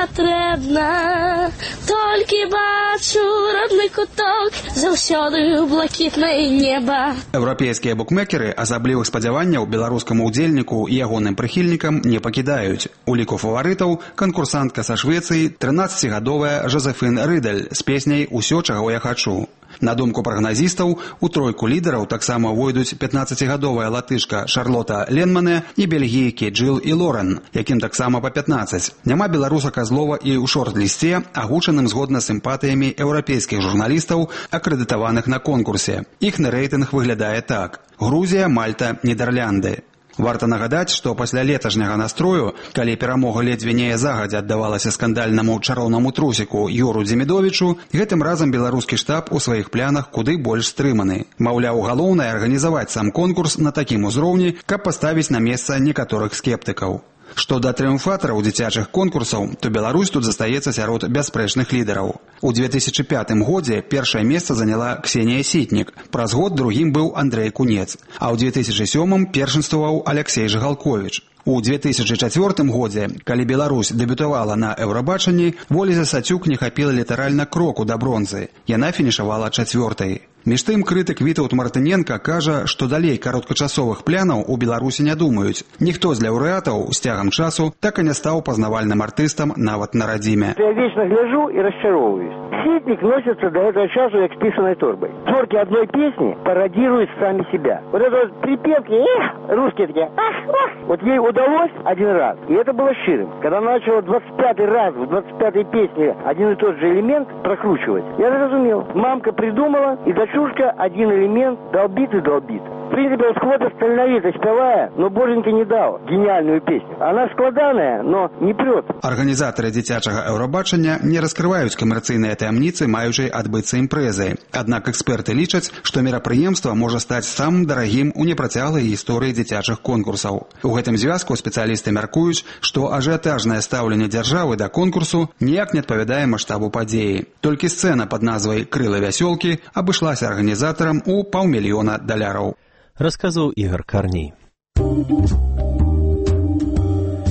патрэбна. Толькі бачу родны куток, заўсёды блакітнае неба. Еўрапейскія букмекеры асаблівых спадзяванняў беларускаму ўдзельніку і ягоным прыхільнікам не пакідаюць. У ліку фаварытаў канкурсантка са Швецыі трынаццацігадовая Жозефін Рыдаль з песняй «Усё, чаго я хачу». На думку прагназістаў, у тройку лідараў таксама войдуць пятнаццацігадовая латышка Шарлота Ленмане і бельгійкі Джил і Лорен, якім таксама па пятнаццаць. Няма беларуса Казлова і ў шорт-лісце, агучаным згодна з сімпатыямі еўрапейскіх журналістаў, акрэдытаваных на конкурсе. Іхны рэйтынг выглядае так: Грузія, Мальта, Нідерлянды. Варта нагадаць, што пасля леташняга настрою, калі перамога ледзьве не загадзя аддавалася скандальнаму чароўнаму трусіку Юру Дземідовічу, гэтым разам беларускі штаб у сваіх планах куды больш стрыманы. Маўляў, галоўнае арганізаваць сам конкурс на такім узроўні, каб паставіць на месца некаторых скептыкаў. Што да трыумфатараў дзіцячых конкурсаў, то Беларусь тут застаецца сярод бясспрэчных лідараў. У две тысячы пятым годзе першае месца заняла Ксенія Сітнік, праз год другім быў Андрэй Кунец, а ў две тысячы сёмым першынстваваў Алексей Жыгалковіч. У две тысячы чацвёртым годзе, калі Беларусь дэбютавала на еўрабачанні, Волезя Сацюк не хапіла літаральна кроку да бронзы. Яна фінішавала чацвёртай. Між тым, крытык Вітаўт Мартыненка кажа, што далей кароткачасовых планаў у Беларусі не думаюць. Ніхто з лаўрэатаў з цягам часу так і не стаў пазнавальным артыстам нават на радзіме. Я вечно гляжу и расчаровываюсь. Ситник носится до этого часу как с писаной торбой. Творки одной песни пародируют сами себя. Вот это вот припевки, эх, русские такие, ах, ах. Вот ей удалось один раз, и это было щирым. Когда начала двадцать пятый раз в двадцать пятой песне один и тот же элемент прокручивать, я разумел. Мамка придумала, и дочушка один элемент долбит и долбит. В принципе, Сквота стальновито спявая, но боженька не дал гениальную песню. Она складаная, но не прет. Арганізатары дзіцячага еўрабачання не раскрываюць камерцыйныя таямніцы маючай адбыцца імпрэзы. Аднак эксперты лічаць, што мерапрыемства можа стаць самым дарагім у непрацяглай гісторыі дзіцячых конкурсаў. У гэтым звязку спецыялісты мяркуюць, што ажыятажнае стаўленне дзяржавы да конкурсу ніяк не адпавядае маштабу падзеі. Толькі сцэна пад назвай «Крылы вясёлкі» абышлася арганізатарам у паўмільёна даляраў. Рассказывал Игорь Корней.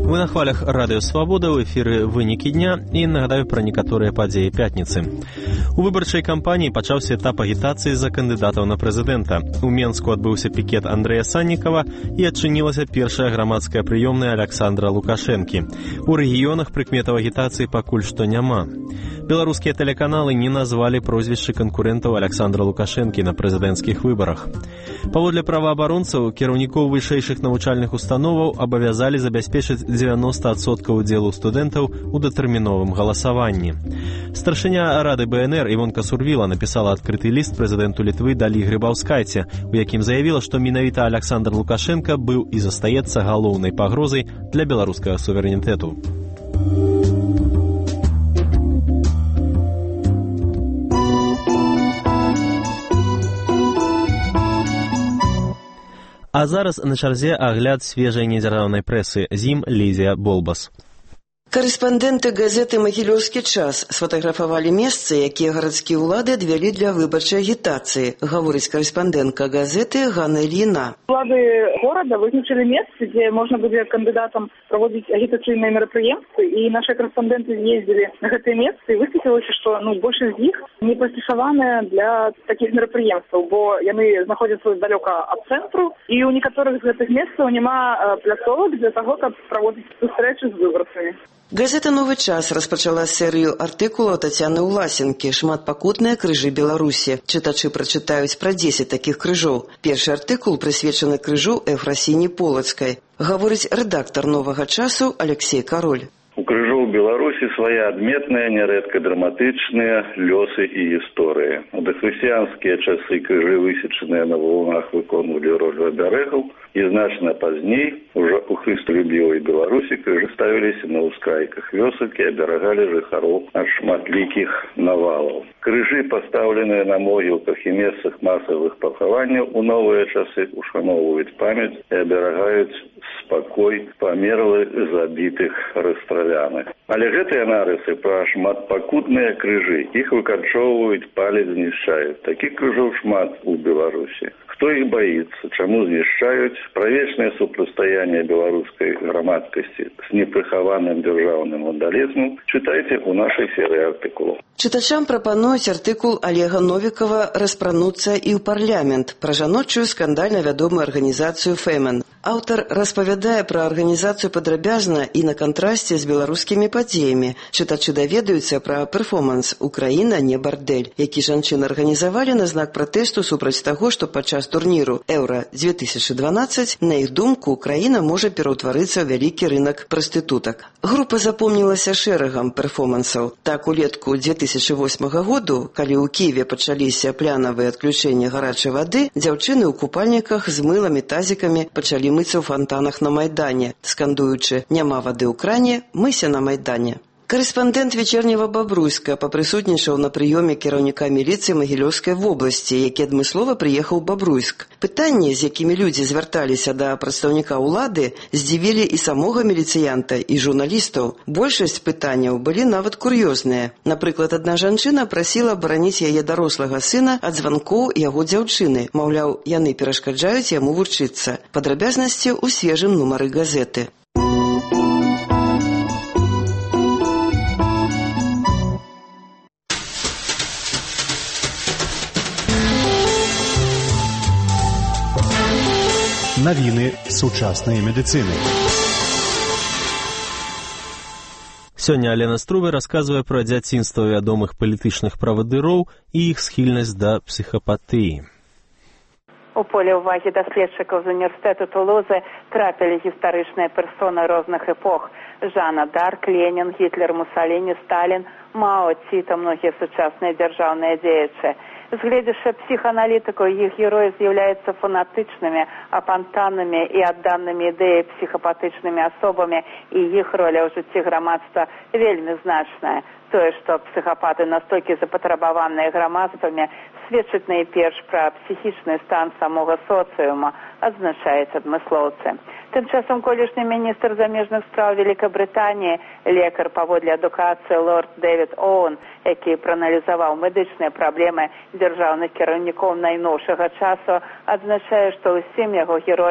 Вы на хвалях Радыё Свабода, ў эфіры вынікі дня і нагадаю пра некаторыя падзеі пятніцы. У выбарчай кампаніі пачаўся этап агітацыі за кандыдатаў на прэзідэнта. У Менску адбыўся пікет Андрэя Саннікава і адчынілася першая грамадская прыёмная Аляксандра Лукашэнкі. У рэгіёнах прыкметаў агітацыі пакуль што няма. Беларускія тэлеканалы не назвалі прозвішчы канкурэнтаў Аляксандра Лукашэнкі на прэзідэнцкіх выбарах. Паводле праваабаронцаў, кіраўнікоў вышэйшых навучальных установаў абавязалі забяспечыць дзевяноста адсоткаў удзелу студэнтаў у датэрміновым галасаванні. Старшыня Рады Бэ Эн Эр Івонка Сурвіла напісала адкрыты ліст прэзідэнту Літвы Далі Грыбаўскайце, у якім заявіла, што менавіта Аляксандр Лукашэнка быў і застаецца галоўнай пагрозай для беларускага суверэнітэту. А зараз на чарзе агляд свежай нідзерланднай прэсы. З ім Лізія Болбас. Карэспандэнты газеты «Магілёўскі час» сфотаграфавалі месцы, якія гарадскія ўлады адвялі для выбарчай агітацыі, гаворыць карэспандэнтка газеты Ганна Ільіна. Улады горада вызначылі месцы, дзе можна будзе кандыдатам праводзіць агітацыйныя мерапрыемствы, і нашы карэспандэнты з'ездзілі на гэтыя месцы, і высветлілася, што ну, большасць з іх не прыстасаваныя для такіх мерапрыемстваў, бо яны знаходзяцца далёка ад цэнтру, і ў некаторых з гэтых месцаў няма пляцовак для таго, каб праводзіць сустрэчы з выбарцамі. Газета «Новы час» распачала серыю артыкулаў Тацяны Ўласенкі «Шматпакутныя крыжы Беларусі». Чытачы прачытаюць пра дзесяць такіх крыжоў. Першы артыкул прысвечаны крыжу Эфрасіні Полацкай. Гаворыць рэдактар «Новага часу» Алексей Кароль. У крыжоў Беларусі свае адметныя, нярэдка драматычныя лёсы і гісторыі. У дахрысціянскія часы крыжы, высечаныя на валунах, выконвалі ролю абярэгаў, і значна пазней, ужо у хрысталюбівай Беларусі, крыжы ставіліся на ўскрайках вёсак і аберагалі жыхароў ад шматлікіх навалаў. Крыжы, пастаўленыя на могілках і месцах масавых пахаванняў, у новыя часы ушаноўваюць памяць і аберагаюць спакой памерлых забітых расстраляных. Але гэтыя нарысы пра шматпакутныя крыжы, іх выкарчоўваюць, паляць, знішчаюць. Такіх крыжоў шмат у Беларусі. Хто іх баіцца, чаму знішчаюць, пра вечнае супрацьстаянне беларускай грамадскасці з непрыхаваным дзяржаўным вандалізмам чытайце ў нашай серыі артыкулаў. Чытачам прапануюць артыкул Олега Новікова «Распрануцца і ў парламент» пра жаночую скандальна вядомую арганізацыю «Фэмен». Аўтар распавядае пра арганізацыю падрабязна і на кантрасце з беларускімі падзеямі. Чытачы даведаюцца пра перформанс «Украіна не бардэль», які жанчыны арганізавалі на знак пратэсту супраць таго, што падчас турніру «Еўра две тысячы дванаццаць» на іх думку Украіна можа пераўтварыцца ў вялікі рынак прастытутак. Група запомнілася шэрагам перформансаў. Так, улетку две тысячы восьмага году, калі ў Кіеве пачаліся плянавыя адключэнні гарачай вады, дзяўчыны ў купальніках з мылам і тазікамі пачалі мыцца ў фантанах на Майдане, скандуючы «Няма вады ў кране, мыся на Майдане». Карэспандэнт вечерняга Бабруйска папрысутнічаў на прыёме кіраўніка міліцыі Магілёўскай вобласці, які адмыслова прыехаў у Бабруйск. Пытанні, з якімі людзі звярталіся да прадстаўніка ўлады, здзівілі і самога міліцыянта, і журналістаў. Большасць пытанняў былі нават кур'ёзныя. Напрыклад, адна жанчына прасіла абараніць яе дарослага сына ад званкоў яго дзяўчыны. Маўляў, яны перашкаджаюць яму вучыцца. Падрабязнасці ў свежым нумары газеты. Навіны сучаснай медыцыны. Сёння Алена Струве расказвае пра дзяцінства вядомых палітычных правадыроў і іх схільнасць да псіхапатыі. У поле ўвагі даследчыкаў з універсітэту Тулузы трапілі гістарычныя персоны розных эпох: Жанна Дарк, Ленін, Гітлер, Мусаліні, Сталін, Мао, Ціта, многія сучасныя дзяржаўныя дзеячы. З гледзяшча псіханалітыкаў іх героі з'яўляюцца фанатычнымі, апантанымі і адданымі ідэі псіхапатычнымі асобамі, і іх роля ў жыцці грамадства вельмі значная. Тое, што псіхапаты настолькі запатрабаваныя грамадствамі, сведчыць найперш пра псіхічны стан самога соцыума, адзначаюць адмыслоўцы. Тым часам колішні міністр замежных спраў Великабрытаніі, лекар паводле адукацыі лорд Дэвід Оуэн, які прааналізаваў медычныя праблемы дзяржаўных кіраўнікоў найноўшага часу, адзначае, што ўсім яго героям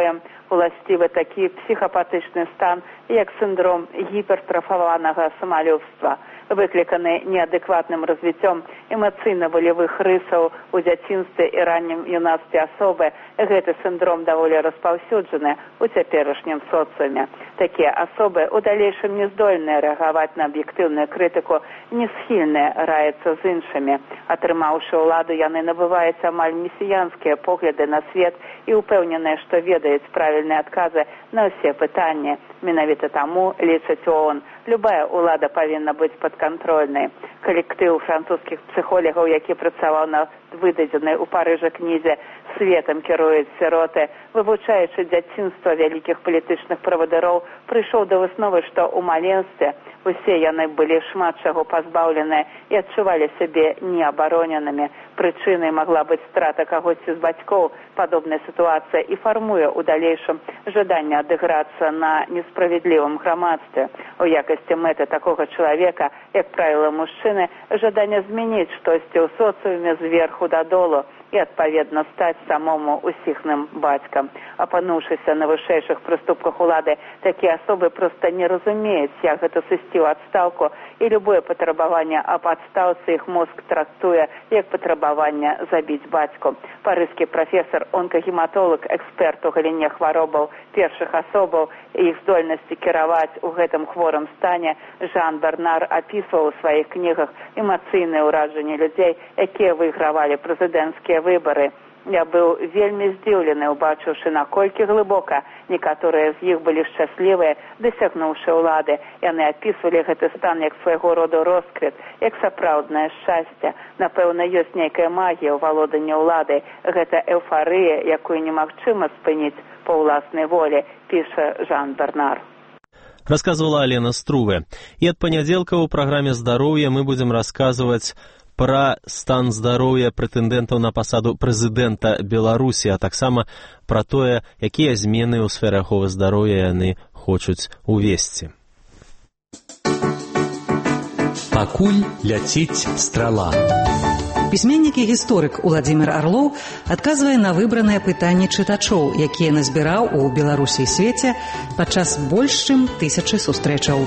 уласцівы такі псіхапатычны стан, як сіндром гіпертрафаванага самалюбства, выкліканы неадэкватным развіццём эмацыйна-волевых рысаў у дзяцінстве і раннім юнацтве асобы. Гэты сіндром даволі распаўсюджаны ў цяперашнім соцыуме. Такія асобы у далейшым не здольныя рэагаваць на аб'ектыўную крытыку, не схільныя раіцца з іншымі. Атрымаўшы ўладу, яны набываюць амаль месіянскія погляды на свет і ўпэўненыя, што ведаюць правільныя адказы на ўсе пытанні. Менавіта таму, лічыць ООН, любая ўлада павінна быць падкантрольнай. Калектыў французскіх псіхолагаў, які працаваў на выдадзенай у Парыжа кнізе «Светам кіруюць сіроты», вывучаючы дзяцінства вялікіх палітычных правадыроў, прыйшоў да высновы, што ў маленстве усе яны былі шмат чаго пазбаўленыя і адчувалі сябе неабароненымі. Прычынай магла быць страта кагосьці з бацькоў. Падобная сітуацыя і фармуе ў далейшым жаданне адыграцца на несправедлівым грамадстве. У якасці мэты такога чалавека, як правіла мужчыны, жаданне змяніць штосьці ў соцыуме зверху дадолу і, адпаведна, стаць самому усіхным бацькам. Апануўшыся на вышэйшых прыступках улады, такія асобы проста не разумеюць, як гэта сысці ў адстаўку, і любое патрабаванне аб адстаўцы іх мозг трактуе як патрабаванне забіць бацьку. Парыжскі прафесар, онкагематолог, эксперт у галіне хваробаў першых асобаў і іх здольнасці кіраваць у гэтым хворым стане Жан Бернар апісваў у сваіх кнігах эмацыйныя ўражанні людзей, якія выйгравалі прэзідэнцкія выбары. Я быў вельмі здзіўлены, убачыўшы, наколькі глыбока некаторыя з іх былі шчаслівыя, дасягнуўшы ўлады. Яны апісвалі гэты стан як свайго роду росквіт, як сапраўднае шчасце. Напэўна, ёсць нейкая магія ў валоданні ўладай. Гэта эўфарыя, якую немагчыма спыніць па ўласнай волі, піша Жан Бернар. Рассказывала Алена Струве. И от понеделька в программе «Здоровье» мы будем рассказывать про стан здароўя прэтэндэнтаў на пасаду прэзідэнта Беларусі, а таксама пра тое, якія змены ў сферы аховы здароўя яны хочуць увесці. Пакуль ляціць страла. Пісьменнік і гісторык Уладзімір Арлоў адказвае на выбраныя пытанні чытачоў, якія назбіраў у Беларусі і свеце падчас больш чым тысячы сустрэчаў.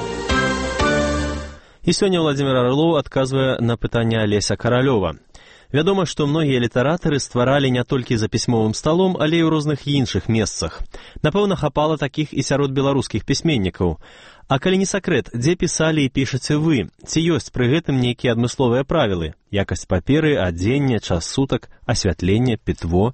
І сёння Владзімір Арлоў адказвае на пытанне Алеся Каралёва. Вядома, што многія літаратары стваралі не толькі за пісьмовым сталом, але і ў розных іншых месцах. Напэўна, хапала такіх і сярод беларускіх пісьменнікаў. А калі не сакрэт, дзе пісалі і пішаце вы? Ці ёсць пры гэтым нейкія адмысловыя правілы? Якасць паперы, адзенне, час сутак, асвятленне, пітво?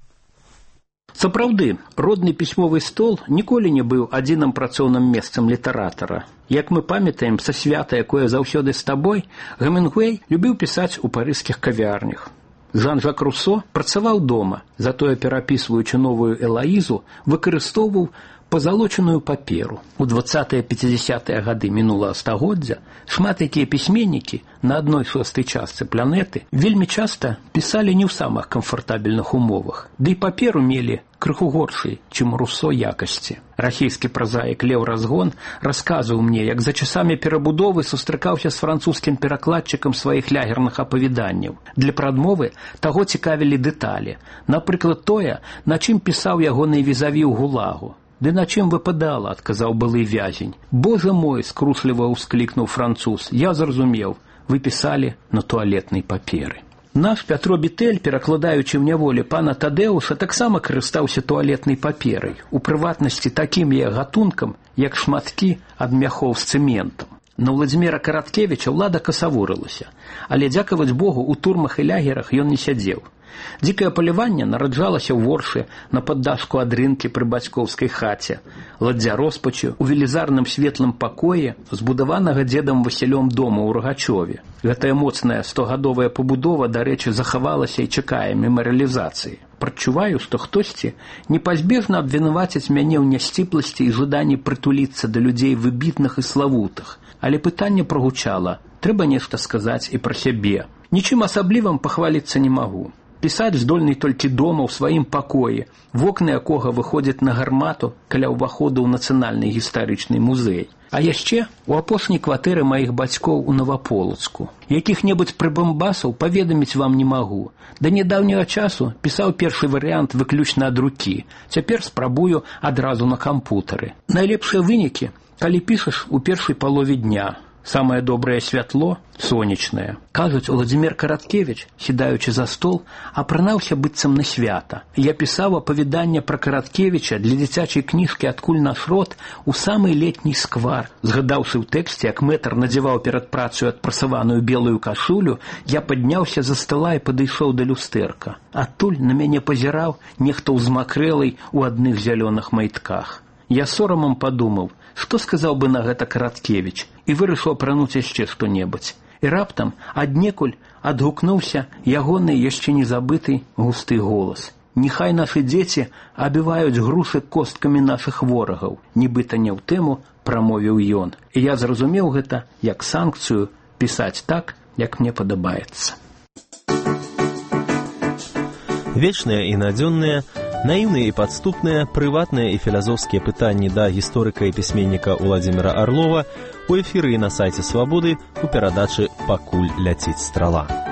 Сапраўды, родны пісьмовы стол ніколі не быў адзіным працоўным месцам літаратара. Як мы памятаем са свята, якое заўсёды з табой, Гемінгуэй любіў пісаць у парыжскіх кавярнях. Жан-Жак Руссо працаваў дома, затое перапісваючы новую Элаізу, выкарыстоўваў пазалочаную паперу. У дваццатыя пяцідзясятыя гады мінулага стагоддзя шмат якія пісьменнікі на адной шостай частцы планеты вельмі часта пісалі не ў самых камфартабельных умовах, ды і паперу мелі крыху горшай, чым Руссо якасці. Расійскі празаік Леў Разгон расказваў мне, як за часамі перабудовы сустракаўся з французскім перакладчыкам сваіх лягерных апавяданняў. Для прадмовы таго цікавілі дэталі, напрыклад, тое, на чым пісаў ягоны візаві ў гулагу. «Ды на чым выпадала», – адказаў былы вязень. «Боже мой», – скрусліва ўсклікнуў француз, – «я зразумеў, вы пісалі на туалетнай паперы». Наш Пятро Бітэль, перакладаючы ў няволі пана Тадэуша, таксама карыстаўся туалетнай паперай, у прыватнасці такім яе гатункам, як шматкі ад мяхоў з цэментам. На Владзіміра Караткевіча ўлада касавурылася, але, дзякаваць Богу, у турмах і лягерах ён не сядзеў. Дзікае паляванне нараджалася ў воршы на паддашку ад рынкі пры бацькоўскай хаце, ладдзя роспачы ў велізарным светлым пакоі, збудаванага дзедам Васілём дома ў Рагачове. Гэтая моцная стогадовая пабудова, дарэчы, захавалася і чакае мемарыялізацыі. Прачуваю, што хтосьці непазбежна абвінаваціць мяне ў нясціпласці і жаданні прытуліцца да людзей выбітных і славутых. Але пытанне прогучала, трэба нешта сказаць і пра сябе. Нічым асаблівым пахваліцца не магу. Пісаць здольны толькі дома ў сваім пакоі, вокны якога выходзяць на гармату каля ўваходу ў нацыянальны гістарычны музей. А яшчэ у апошняй кватэры маіх бацькоў у Наваполацку. Якіх-небудзь прыбамбасаў паведаміць вам не магу. Да нядаўняга часу пісаў першы варыянт выключна ад рукі. Цяпер спрабую адразу на кампутары. Найлепшыя вынікі, калі пішаш у першай палове дня. Самае добрае святло – сонечнае. Кажуць, Уладзімір Караткевіч, сідаючы за стол, апранаўся быццам на свята. Я пісаў апавяданне пра Караткевіча для дзіцячай кніжкі «Адкуль наш род» у самы летні сквар. Згадаўшы ў тэксце, як мэтр надзяваў перад працаю адпрасаваную белую кашулю, я падняўся за стола і падышоў да люстэрка. Адтуль на мяне пазіраў нехта ўзмакрэлый у адных зялёных майтках. Я сорамам падумаў, што сказаў бы на гэта Караткевіч, і вырашыў апрануць яшчэ што-небудзь. І раптам аднекуль адгукнуўся ягоны яшчэ не забыты густы голас. «Нехай нашы дзеці абіваюць грушы косткамі нашых ворагаў», нібыта не ў тэму прамовіў ён. І я зразумеў гэта як санкцыю пісаць так, як мне падабаецца. Вечныя і надзённыя, наіўныя і падступныя, прыватныя і філазофскія пытанні да гісторыка і пісьменніка Уладзіміра Арлова у эфіры і на сайце Свабоды у перадачы «Пакуль ляціць страла».